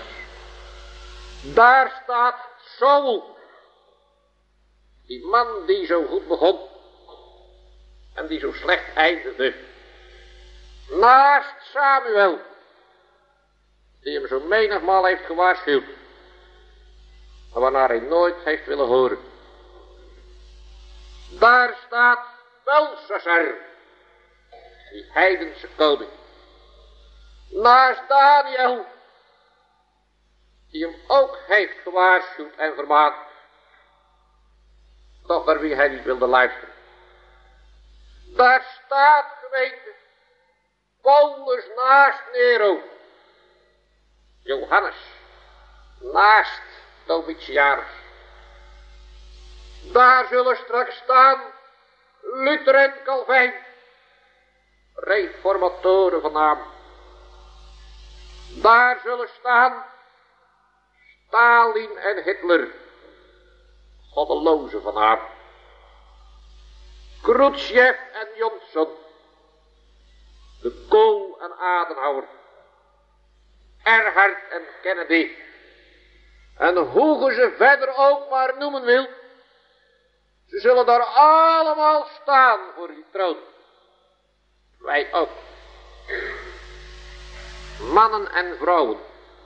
Daar staat Saul. Die man die zo goed begon. En die zo slecht eindigde. Naast Samuel. Die hem zo menigmaal heeft gewaarschuwd. Maar waarnaar hij nooit heeft willen horen. Daar staat Belshazzar. Die heidense koning. Naast Daniel. Die hem ook heeft gewaarschuwd en vermaand. Toch naar wie hij niet wilde luisteren. Daar staat, gemeente, Paulus naast Nero. Johannes naast Domitianus. Daar zullen straks staan Luther en Calvijn, reformatoren van naam. Daar zullen staan Stalin en Hitler, goddelozen van naam. Khrushchev en Johnson, de Kool en Adenauer, Erhard en Kennedy. En hoe je ze verder ook maar noemen wil, ze zullen daar allemaal staan voor die troon. Wij ook. Mannen en vrouwen.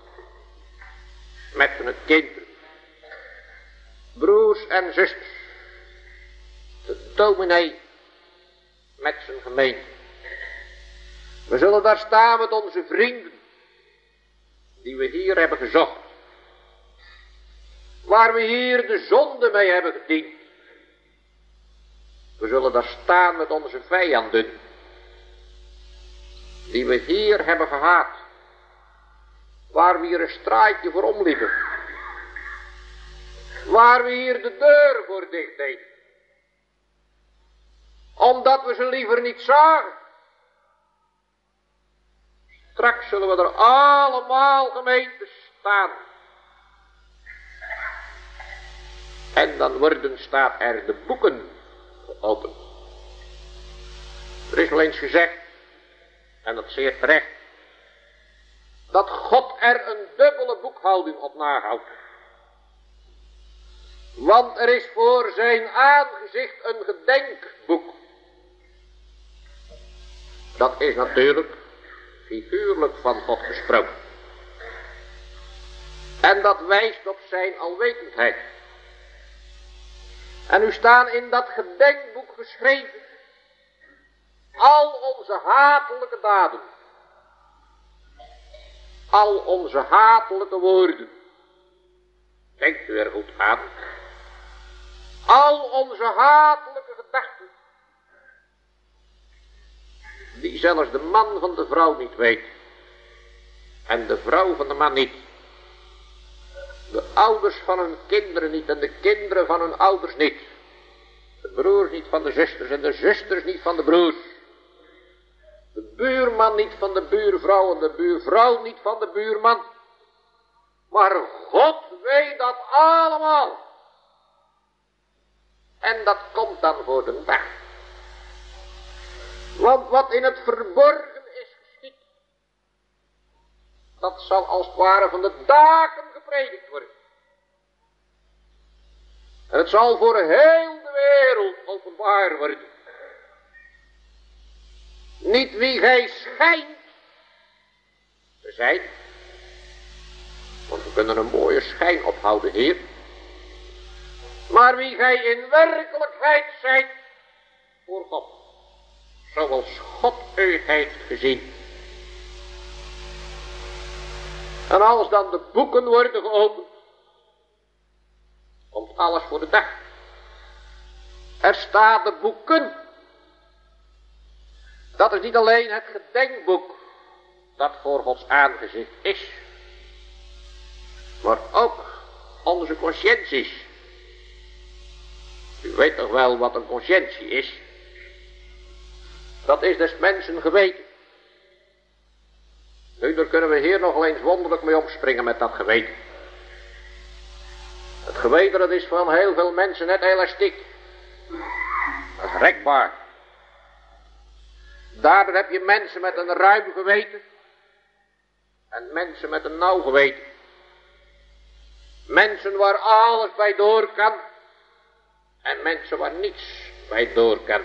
Met hun kinderen. Broers en zusters. De dominee met zijn gemeente. We zullen daar staan met onze vrienden. Die we hier hebben gezocht. Waar we hier de zonde mee hebben gediend. We zullen daar staan met onze vijanden. Die we hier hebben gehaat. Waar we hier een straatje voor omliepen. Waar we hier de deur voor dicht deden. Omdat we ze liever niet zagen. Straks zullen we er allemaal gemeentes staan. En dan worden, staat er, de boeken geopend. Er is wel eens gezegd, en dat zeer terecht, dat God er een dubbele boekhouding op nahoudt. Want er is voor zijn aangezicht een gedenkboek. Dat is natuurlijk figuurlijk van God gesproken. En dat wijst op zijn alwetendheid. En nu staan in dat gedenkboek geschreven al onze hatelijke daden. Al onze hatelijke woorden. Denkt u er goed aan. Al onze hatelijke gedachten. die zelfs de man van de vrouw niet weet. En de vrouw van de man niet. De ouders van hun kinderen niet en de kinderen van hun ouders niet. De broers niet van de zusters en de zusters niet van de broers. De buurman niet van de buurvrouw en de buurvrouw niet van de buurman. Maar God weet dat allemaal. En dat komt dan voor de dag. Want wat in het verborgen is geschied, dat zal als het ware van de daken gepredikt worden. En het zal voor heel de wereld openbaar worden. Niet wie gij schijnt te zijn. Want we kunnen een mooie schijn ophouden, Heer. Maar wie gij in werkelijkheid zijt voor God. Zoals God u heeft gezien. En als dan de boeken worden geopend, komt alles voor de dag. Er staat de boeken. Dat is niet alleen het gedenkboek dat voor Gods aangezicht is, maar ook onze conscienties. U weet toch wel wat een conscientie is? Dat is des mensen geweten. Nu, daar kunnen we hier nog wel eens wonderlijk mee opspringen met dat geweten. Het geweten, dat is van heel veel mensen net elastiek. Dat is rekbaar. Daardoor heb je mensen met een ruim geweten. En mensen met een nauw geweten. Mensen waar alles bij door kan. En mensen waar niets bij door kan.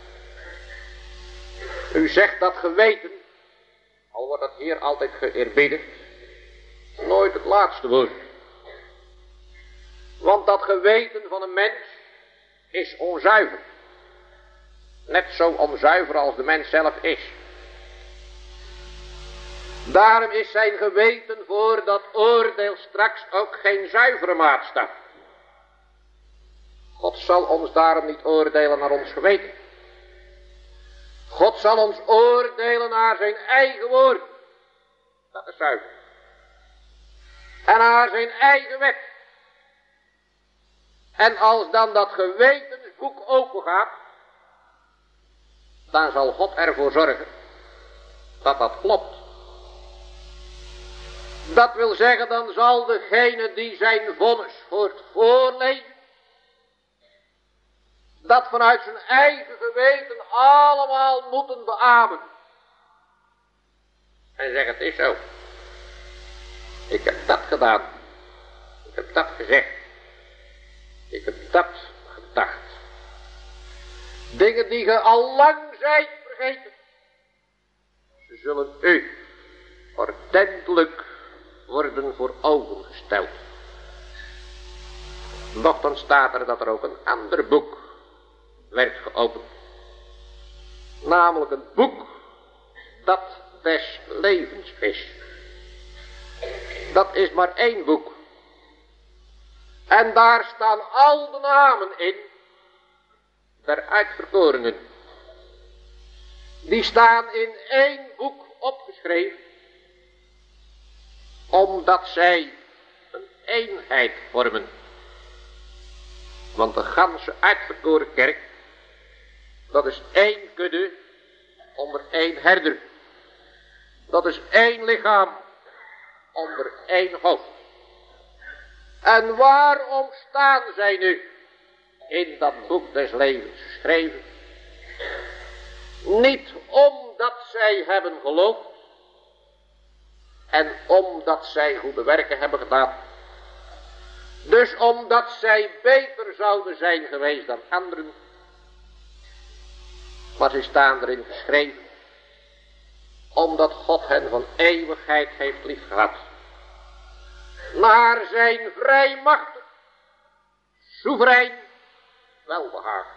U zegt dat geweten, al wordt dat hier altijd geëerbiedigd, nooit het laatste woord. Want dat geweten van een mens is onzuiver. Net zo onzuiver als de mens zelf is. Daarom is zijn geweten voor dat oordeel straks ook geen zuivere maatstaf. God zal ons daarom niet oordelen naar ons geweten. God zal ons oordelen naar zijn eigen woord. Dat is zuiver. En naar zijn eigen wet. En als dan dat gewetensboek open gaat, dan zal God ervoor zorgen dat dat klopt. Dat wil zeggen, dan zal degene die zijn vonnis hoort voorlezen, dat vanuit zijn eigen geweten allemaal moeten beamen. En zeggen, het is zo. Ik heb dat gedaan. Ik heb dat gezegd. Ik heb dat gedacht. Dingen die ge al lang zijt vergeten. Ze zullen u ordentelijk worden voor ogen gesteld. Nochtans staat er dat er ook een ander boek werd geopend. Namelijk een boek dat des levens is. Dat is maar één boek. En daar staan al de namen in der uitverkorenen. Die staan in één boek opgeschreven, omdat zij een eenheid vormen. Want de ganse uitverkoren kerk, dat is één kudde onder één herder. Dat is één lichaam onder één hoofd. En waarom staan zij nu in dat boek des levens geschreven? Niet omdat zij hebben geloofd en omdat zij goede werken hebben gedaan. Dus omdat zij beter zouden zijn geweest dan anderen. Maar ze staan erin geschreven omdat God hen van eeuwigheid heeft liefgehad. Naar zijn vrijmachtig, soeverein welbehagen.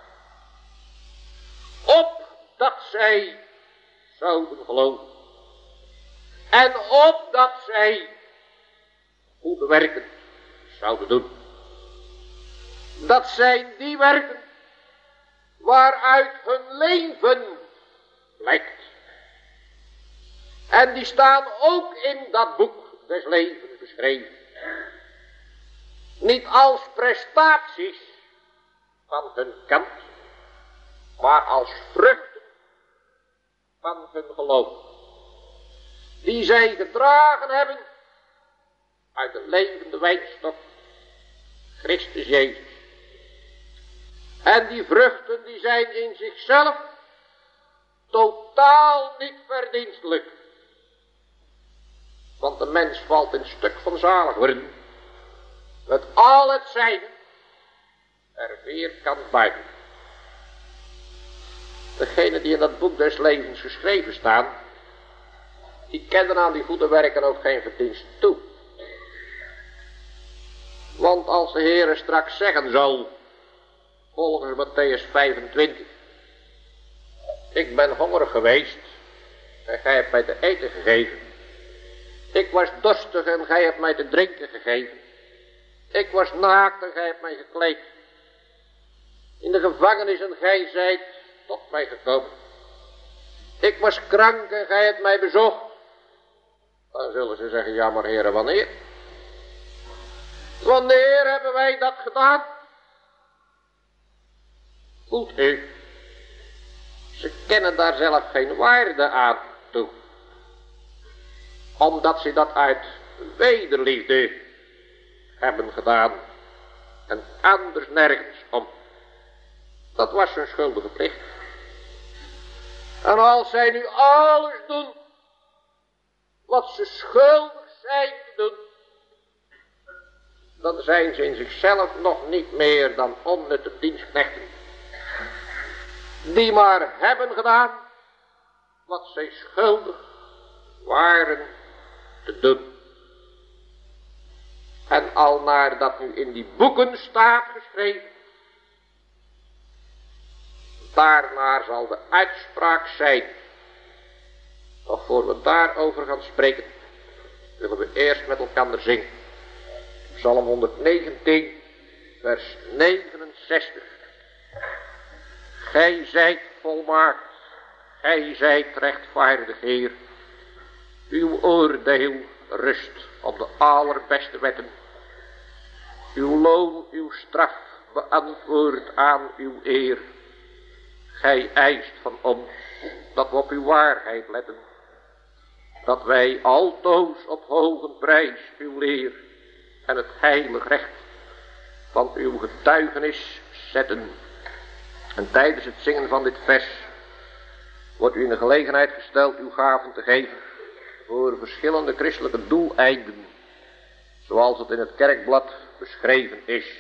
Opdat zij zouden geloven. En opdat zij goede werken zouden doen. Dat zijn die werken waaruit hun leven blijkt. En die staan ook in dat boek des levens beschreven. Niet als prestaties van hun kant, maar als vruchten van hun geloof. Die zij gedragen hebben uit de levende wijnstok, Christus Jezus. En die vruchten die zijn in zichzelf totaal niet verdienstelijk. Want de mens valt in stuk van zalig worden, met al het zijne er weerkant buiten. Degenen die in dat boek des levens geschreven staan, die kennen aan die goede werken ook geen verdienst toe. Want als de Heere straks zeggen zal, volgens Matthäus vijfentwintig, ik ben hongerig geweest en gij hebt mij te eten gegeven. Ik was dorstig en gij hebt mij te drinken gegeven. Ik was naakt en gij hebt mij gekleed. In de gevangenis en gij zijt tot mij gekomen. Ik was krank en gij hebt mij bezocht. Dan zullen ze zeggen, ja maar Heere, wanneer? Wanneer hebben wij dat gedaan? Voelt u, ze kennen daar zelf geen waarde aan toe. Omdat ze dat uit wederliefde hebben gedaan. En anders nergens om. Dat was hun schuldige plicht. En als zij nu alles doen wat ze schuldig zijn te doen, dan zijn ze in zichzelf nog niet meer dan onnutte dienstknechten, die maar hebben gedaan wat zij schuldig waren te doen. En al naar dat nu in die boeken staat geschreven, daarnaar zal de uitspraak zijn. Doch voor we daarover gaan spreken, willen we eerst met elkaar zingen. Psalm honderdnegentien, vers negenenzestig. Gij zijt volmaakt, gij zijt rechtvaardig Heer. Uw oordeel rust op de allerbeste wetten. Uw loon, uw straf beantwoordt aan uw eer. Gij eist van ons dat we op uw waarheid letten. Dat wij altoos op hoge prijs uw leer en het heilig recht van uw getuigenis zetten. En tijdens het zingen van dit vers wordt u in de gelegenheid gesteld uw gaven te geven voor verschillende christelijke doeleinden, zoals het in het kerkblad beschreven is.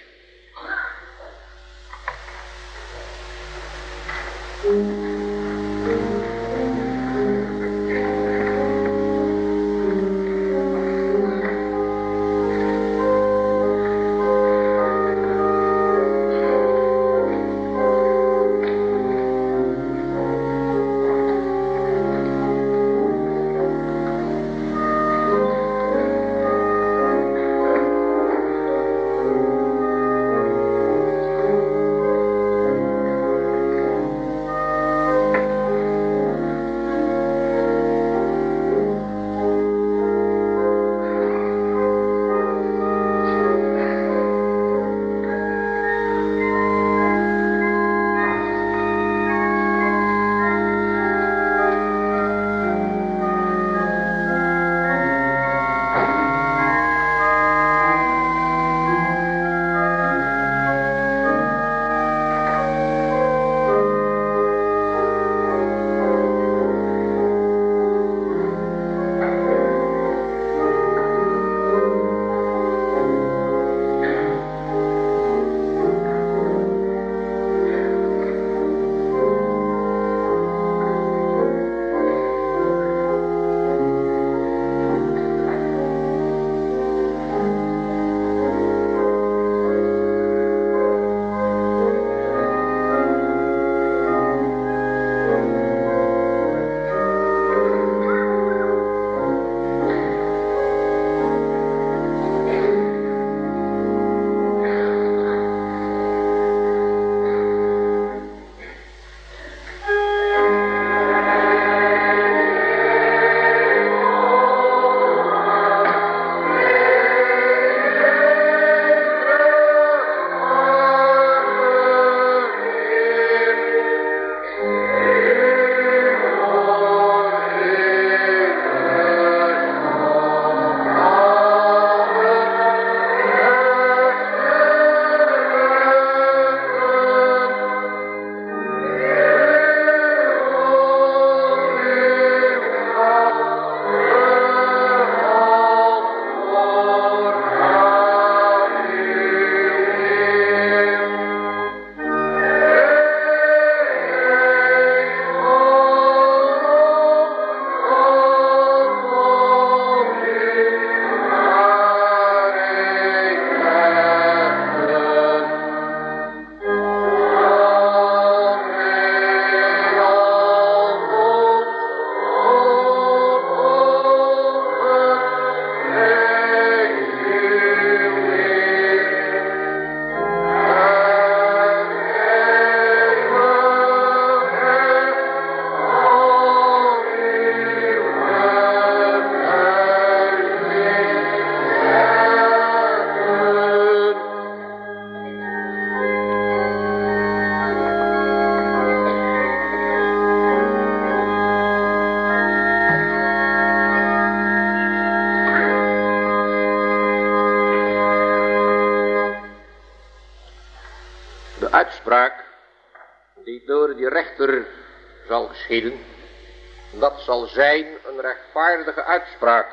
uitspraak die door die rechter zal geschieden, dat zal zijn een rechtvaardige uitspraak.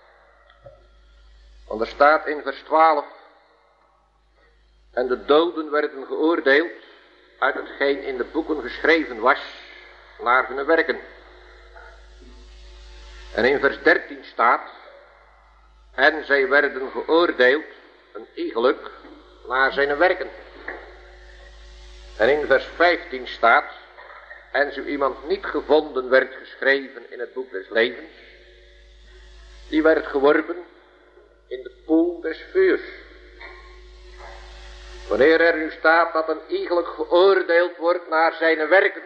Want er staat in vers twaalf, en de doden werden geoordeeld uit hetgeen in de boeken geschreven was, naar hun werken. En in vers dertien staat, en zij werden geoordeeld, een iegelijk, naar zijn werken. En in vers vijftien staat, en zo iemand niet gevonden werd geschreven in het boek des levens, die werd geworpen in de poel des vuurs. Wanneer er nu staat dat een iegelijk geoordeeld wordt naar zijn werken,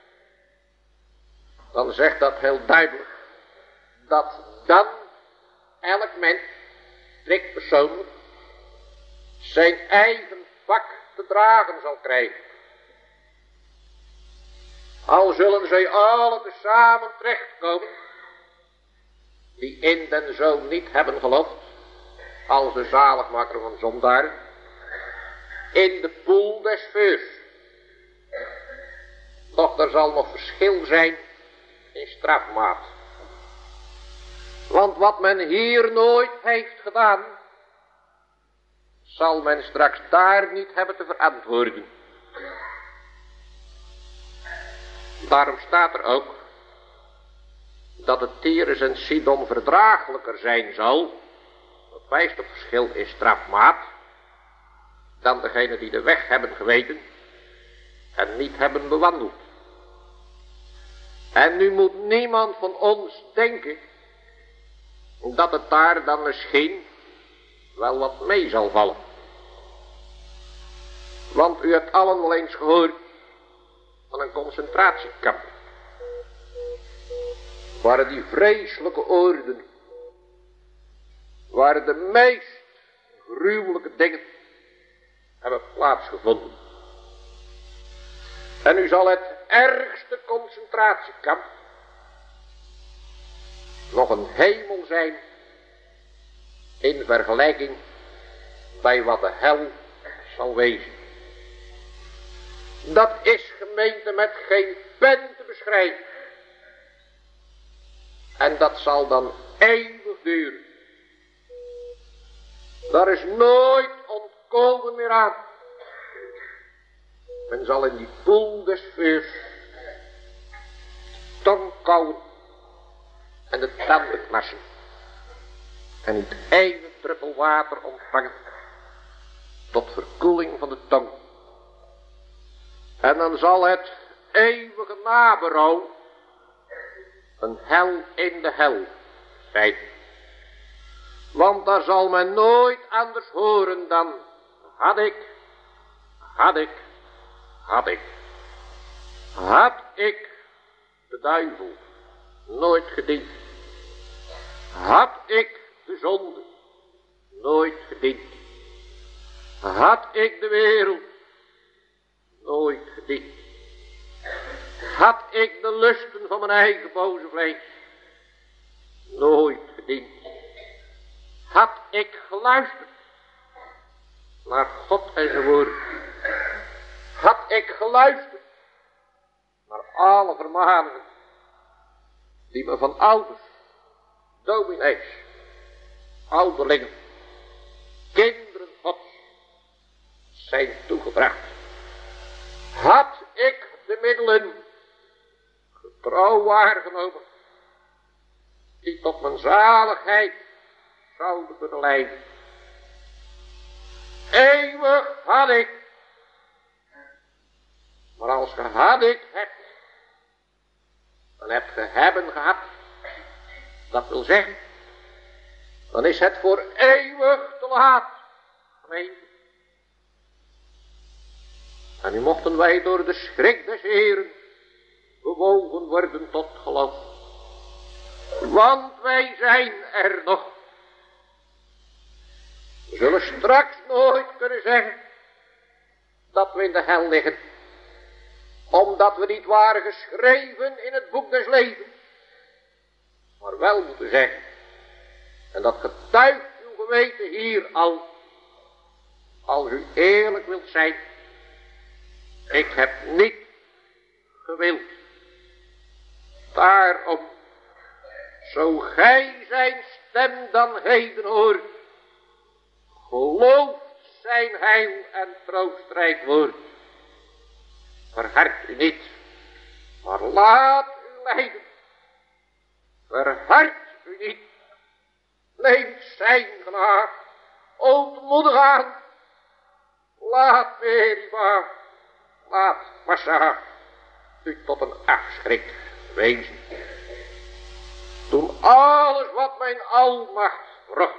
dan zegt dat heel duidelijk dat dan elk mens, strikt persoonlijk, zijn eigen vak te dragen zal krijgen. Al zullen zij alle tezamen terechtkomen, die in den Zoon niet hebben geloofd, als de zaligmaker van zondaren, in de poel des vuurs. Doch er zal nog verschil zijn in strafmaat. Want wat men hier nooit heeft gedaan, zal men straks daar niet hebben te verantwoorden. Daarom staat er ook dat het Tyrus en Sidon verdraaglijker zijn zal, dat wijst op verschil in strafmaat, dan degene die de weg hebben geweten en niet hebben bewandeld. En nu moet niemand van ons denken dat het daar dan misschien wel wat mee zal vallen. Want u hebt allen wel eens gehoord van een concentratiekamp, waar die vreselijke oorden, waar de meest gruwelijke dingen hebben plaatsgevonden. En nu zal het ergste concentratiekamp nog een hemel zijn in vergelijking bij wat de hel zal wezen. Dat is, gemeente, met geen pen te beschrijven. En dat zal dan eeuwig duren. Daar is nooit ontkomen meer aan. Men zal in die poel des vuurs tong kauwen en de tanden knassen en niet één druppel water ontvangen tot verkoeling van de tong. En dan zal het eeuwige naberouw een hel in de hel zijn. Want daar zal men nooit anders horen dan had ik, had ik, had ik. Had ik de duivel nooit gediend. Had ik de zonde nooit gediend. Had ik de wereld nooit gediend. Had ik de lusten van mijn eigen boze vlees nooit gediend. Had ik geluisterd naar God en zijn woord. Had ik geluisterd naar alle vermaningen die me van ouders, dominees, ouderlingen, kinderen Gods zijn toegebracht. Had ik de middelen getrouw waargenomen die tot mijn zaligheid zouden kunnen leiden. Eeuwig had ik. Maar als ge had ik hebt, dan heb je hebben gehad. Dat wil zeggen, dan is het voor eeuwig te laat. Nee. En nu mochten wij door de schrik des Heeren bewogen worden tot geloof. Want wij zijn er nog. We zullen straks nooit kunnen zeggen dat we in de hel liggen, omdat we niet waren geschreven in het boek des levens, maar wel moeten zeggen, en dat getuigt uw geweten hier al, als u eerlijk wilt zijn, Ik heb niet gewild. Daarom, zo gij zijn stem dan heden hoort, gelooft zijn heil en troostrijk woord. Verhard u niet, maar laat u leiden. Verhard u niet, neem zijn genade ootmoedig aan. Laat Meriba, laat Massa u tot een afschrik wezen. Toen alles wat mijn almacht vrocht,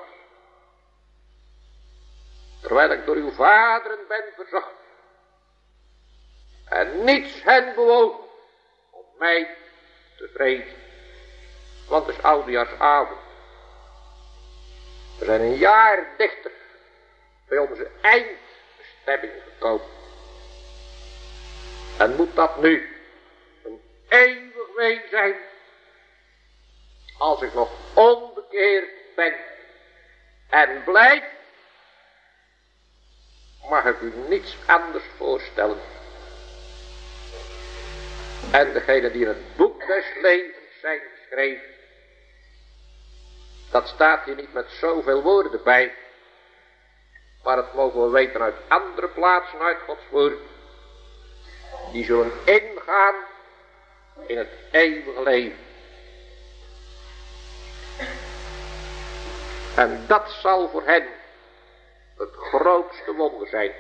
terwijl ik door uw vaderen ben verzocht, en niets hen bewoog om mij te vrezen. Want het is oudejaarsavond. We zijn een jaar dichter bij onze eindbestemming gekomen. En moet dat nu een eeuwig wee zijn, als ik nog onbekeerd ben en blijf, mag ik u niets anders voorstellen. En degene die in het boek des levens zijn geschreven, dat staat hier niet met zoveel woorden bij, maar dat mogen we weten uit andere plaatsen uit Gods woord. Die zullen ingaan in het eeuwige leven. En dat zal voor hen het grootste wonder zijn.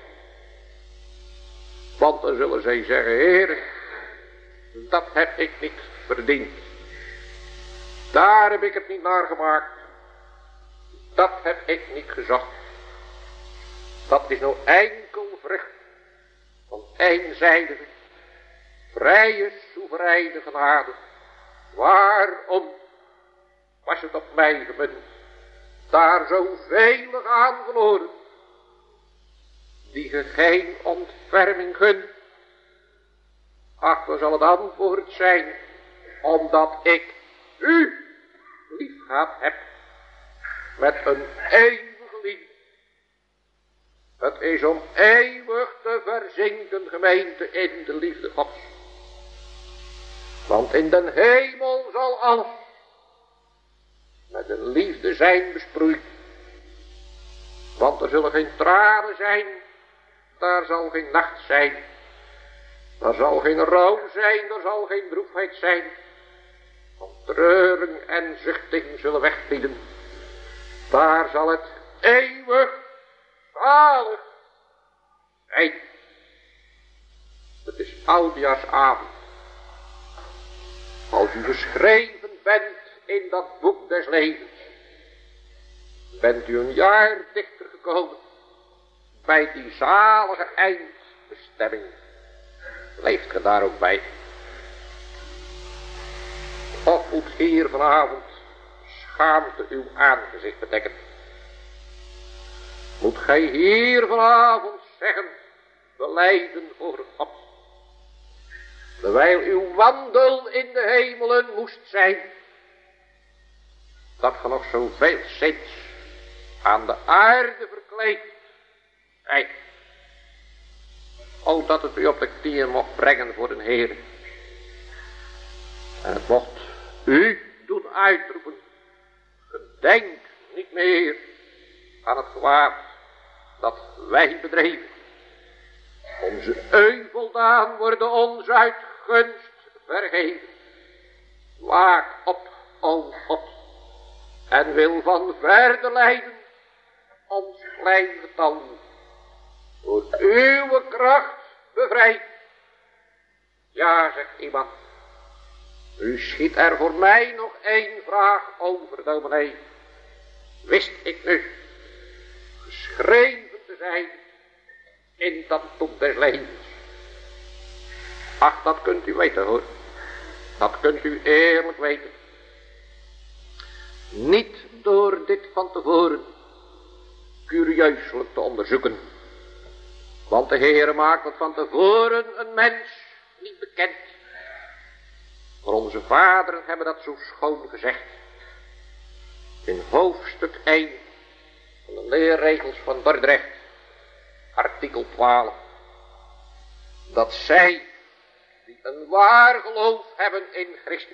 Want dan zullen zij zeggen, Heer, dat heb ik niet verdiend. Daar heb ik het niet naar gemaakt. Dat heb ik niet gezocht. Dat is nou enkel vrucht van eenzijdige, vrije, soevereine genade. Waarom was het op mij gemunt, daar zoveel aan verloren, die ge geen ontferming gunt? Ach, dan zal het antwoord zijn, omdat ik u lief gehad heb met een eeuwige liefde. Het is om eeuwig te verzinken, gemeente, in de liefde Gods. Want in den hemel zal alles met een liefde zijn besproeid. Want er zullen geen tranen zijn, daar zal geen nacht zijn. Er zal geen rouw zijn, er zal geen droefheid zijn. Want treuring en zuchting zullen wegvlieden. Daar zal het eeuwig zalig zijn. Het is oudejaarsavond. Als u geschreven bent in dat boek des levens, bent u een jaar dichter gekomen bij die zalige eindbestemming. Leeft ge daar ook bij? Of moet hier vanavond schaamte uw aangezicht bedekken? Moet gij hier vanavond zeggen, belijden voor God, terwijl uw wandel in de hemelen moest zijn, dat ge nog zoveel zins aan de aarde verkleed zijt. O, dat het u op de knieën mocht brengen voor de Heer. En het mocht u doen uitroepen, gedenk niet meer aan het kwaad dat wij bedreven. Onze euveldaan worden ons uit gunst vergeven. Waak op, o God, en wil van verder lijden ons klein getal door uw kracht bevrijd. Ja, zegt iemand, u schiet er voor mij nog één vraag over, dominee. Wist ik nu geschreven te zijn in dat boek des levens? Ach, dat kunt u weten hoor. Dat kunt u eerlijk weten. Niet door dit van tevoren curieuselijk te onderzoeken. Want de Heere maakt het van tevoren een mens niet bekend. Maar onze vaderen hebben dat zo schoon gezegd. In hoofdstuk één van de leerregels van Dordrecht, artikel twaalf. dat zij die een waar geloof hebben in Christus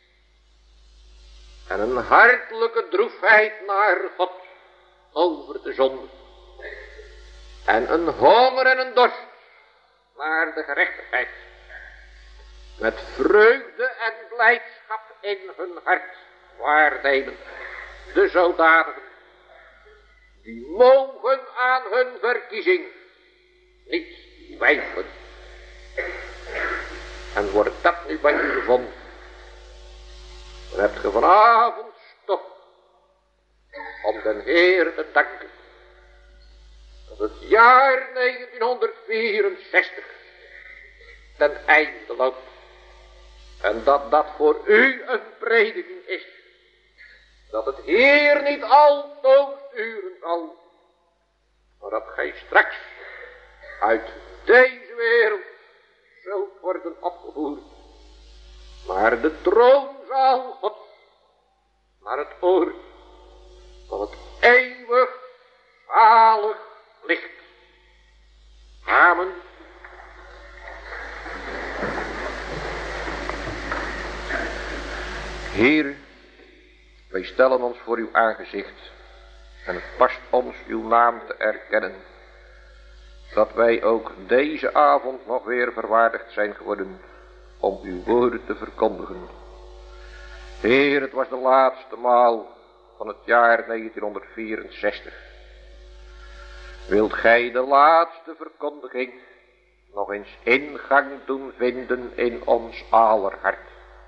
en een hartelijke droefheid naar God over de zonde en een honger en een dorst naar de gerechtigheid, met vreugde en blijdschap in hun hart waarnemen de zodanigen, die mogen aan hun verkiezing niet twijfelen. En wordt dat nu bij u gevonden, dan hebt ge vanavond stof om den Heer te danken dat het jaar negentienhonderdvierenzestig ten einde loopt. En dat dat voor u een prediking is, dat het Heer niet altoos duren zal, maar dat gij straks uit deze wereld zult worden opgevoerd naar de troonzaal God, naar het oord van het eeuwig zalig licht. Amen. Heer, wij stellen ons voor uw aangezicht en het past ons uw naam te erkennen, dat wij ook deze avond nog weer verwaardigd zijn geworden om uw woorden te verkondigen. Heer, het was de laatste maal van het jaar negentienhonderdvierenzestig. Wilt gij de laatste verkondiging nog eens ingang doen vinden in ons aller hart?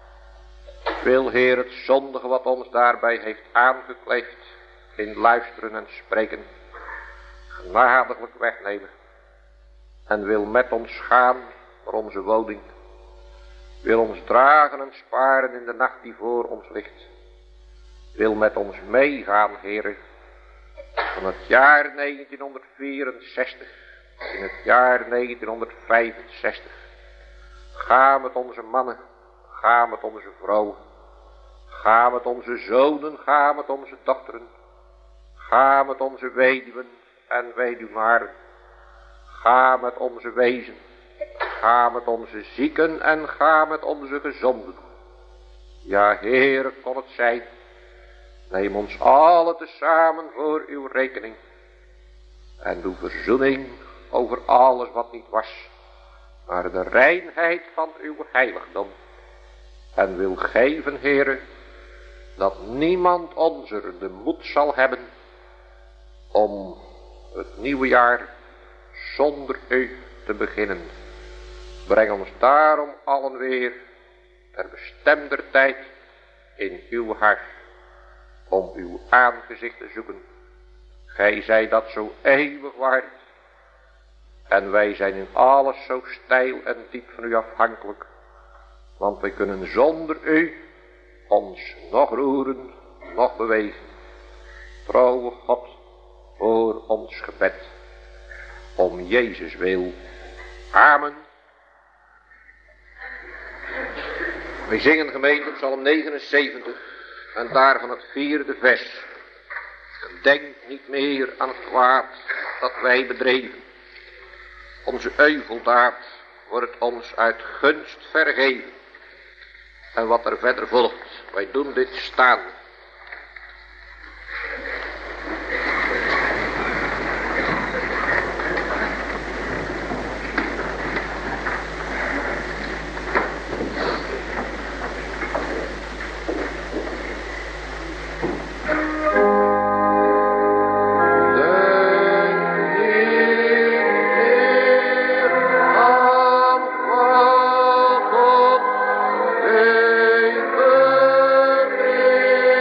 Wil Heer het zondige wat ons daarbij heeft aangekleefd in luisteren en spreken genadiglijk wegnemen, en wil met ons gaan voor onze woning, wil ons dragen en sparen in de nacht die voor ons ligt, wil met ons meegaan, Heere, van het jaar negentienhonderdvierenzestig in het jaar negentienhonderdvijfenzestig. Ga met onze mannen, ga met onze vrouwen, ga met onze zonen, ga met onze dochteren, ga met onze weduwen en weduwnaren, ga met onze wezen, ga met onze zieken en ga met onze gezonden. Ja, Heere, kon het zijn, neem ons allen tezamen voor uw rekening en doe verzoening over alles wat niet was, maar de reinheid van uw heiligdom. En wil geven, Heere, dat niemand onzer de moed zal hebben om het nieuwe jaar zonder u te beginnen. Breng ons daarom allen weer ter bestemder tijd in uw huis om uw aangezicht te zoeken. Gij zijt dat zo eeuwig waard en wij zijn in alles zo steil en diep van u afhankelijk, want wij kunnen zonder u ons nog roeren, nog bewegen. Trouwe God, hoor ons gebed, om Jezus wil. Amen. Wij zingen gemeente Psalm negenenzeventig en daarvan het vierde vers. Denk niet meer aan het kwaad dat wij bedreven. Onze euveldaad wordt ons uit gunst vergeven. En wat er verder volgt, wij doen dit staan. Amen.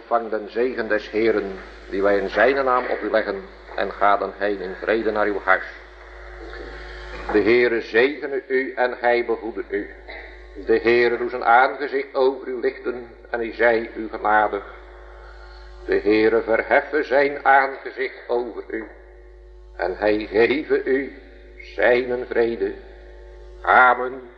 ontvang den zegen des Heeren, die wij in zijn naam op u leggen, en ga dan heen in vrede naar uw huis. De Heere zegene u en hij behoede u. De Heere doet zijn aangezicht over u lichten en hij zij u genadig. De Heere verheffen zijn aangezicht over u en hij geven u zijn vrede. Amen.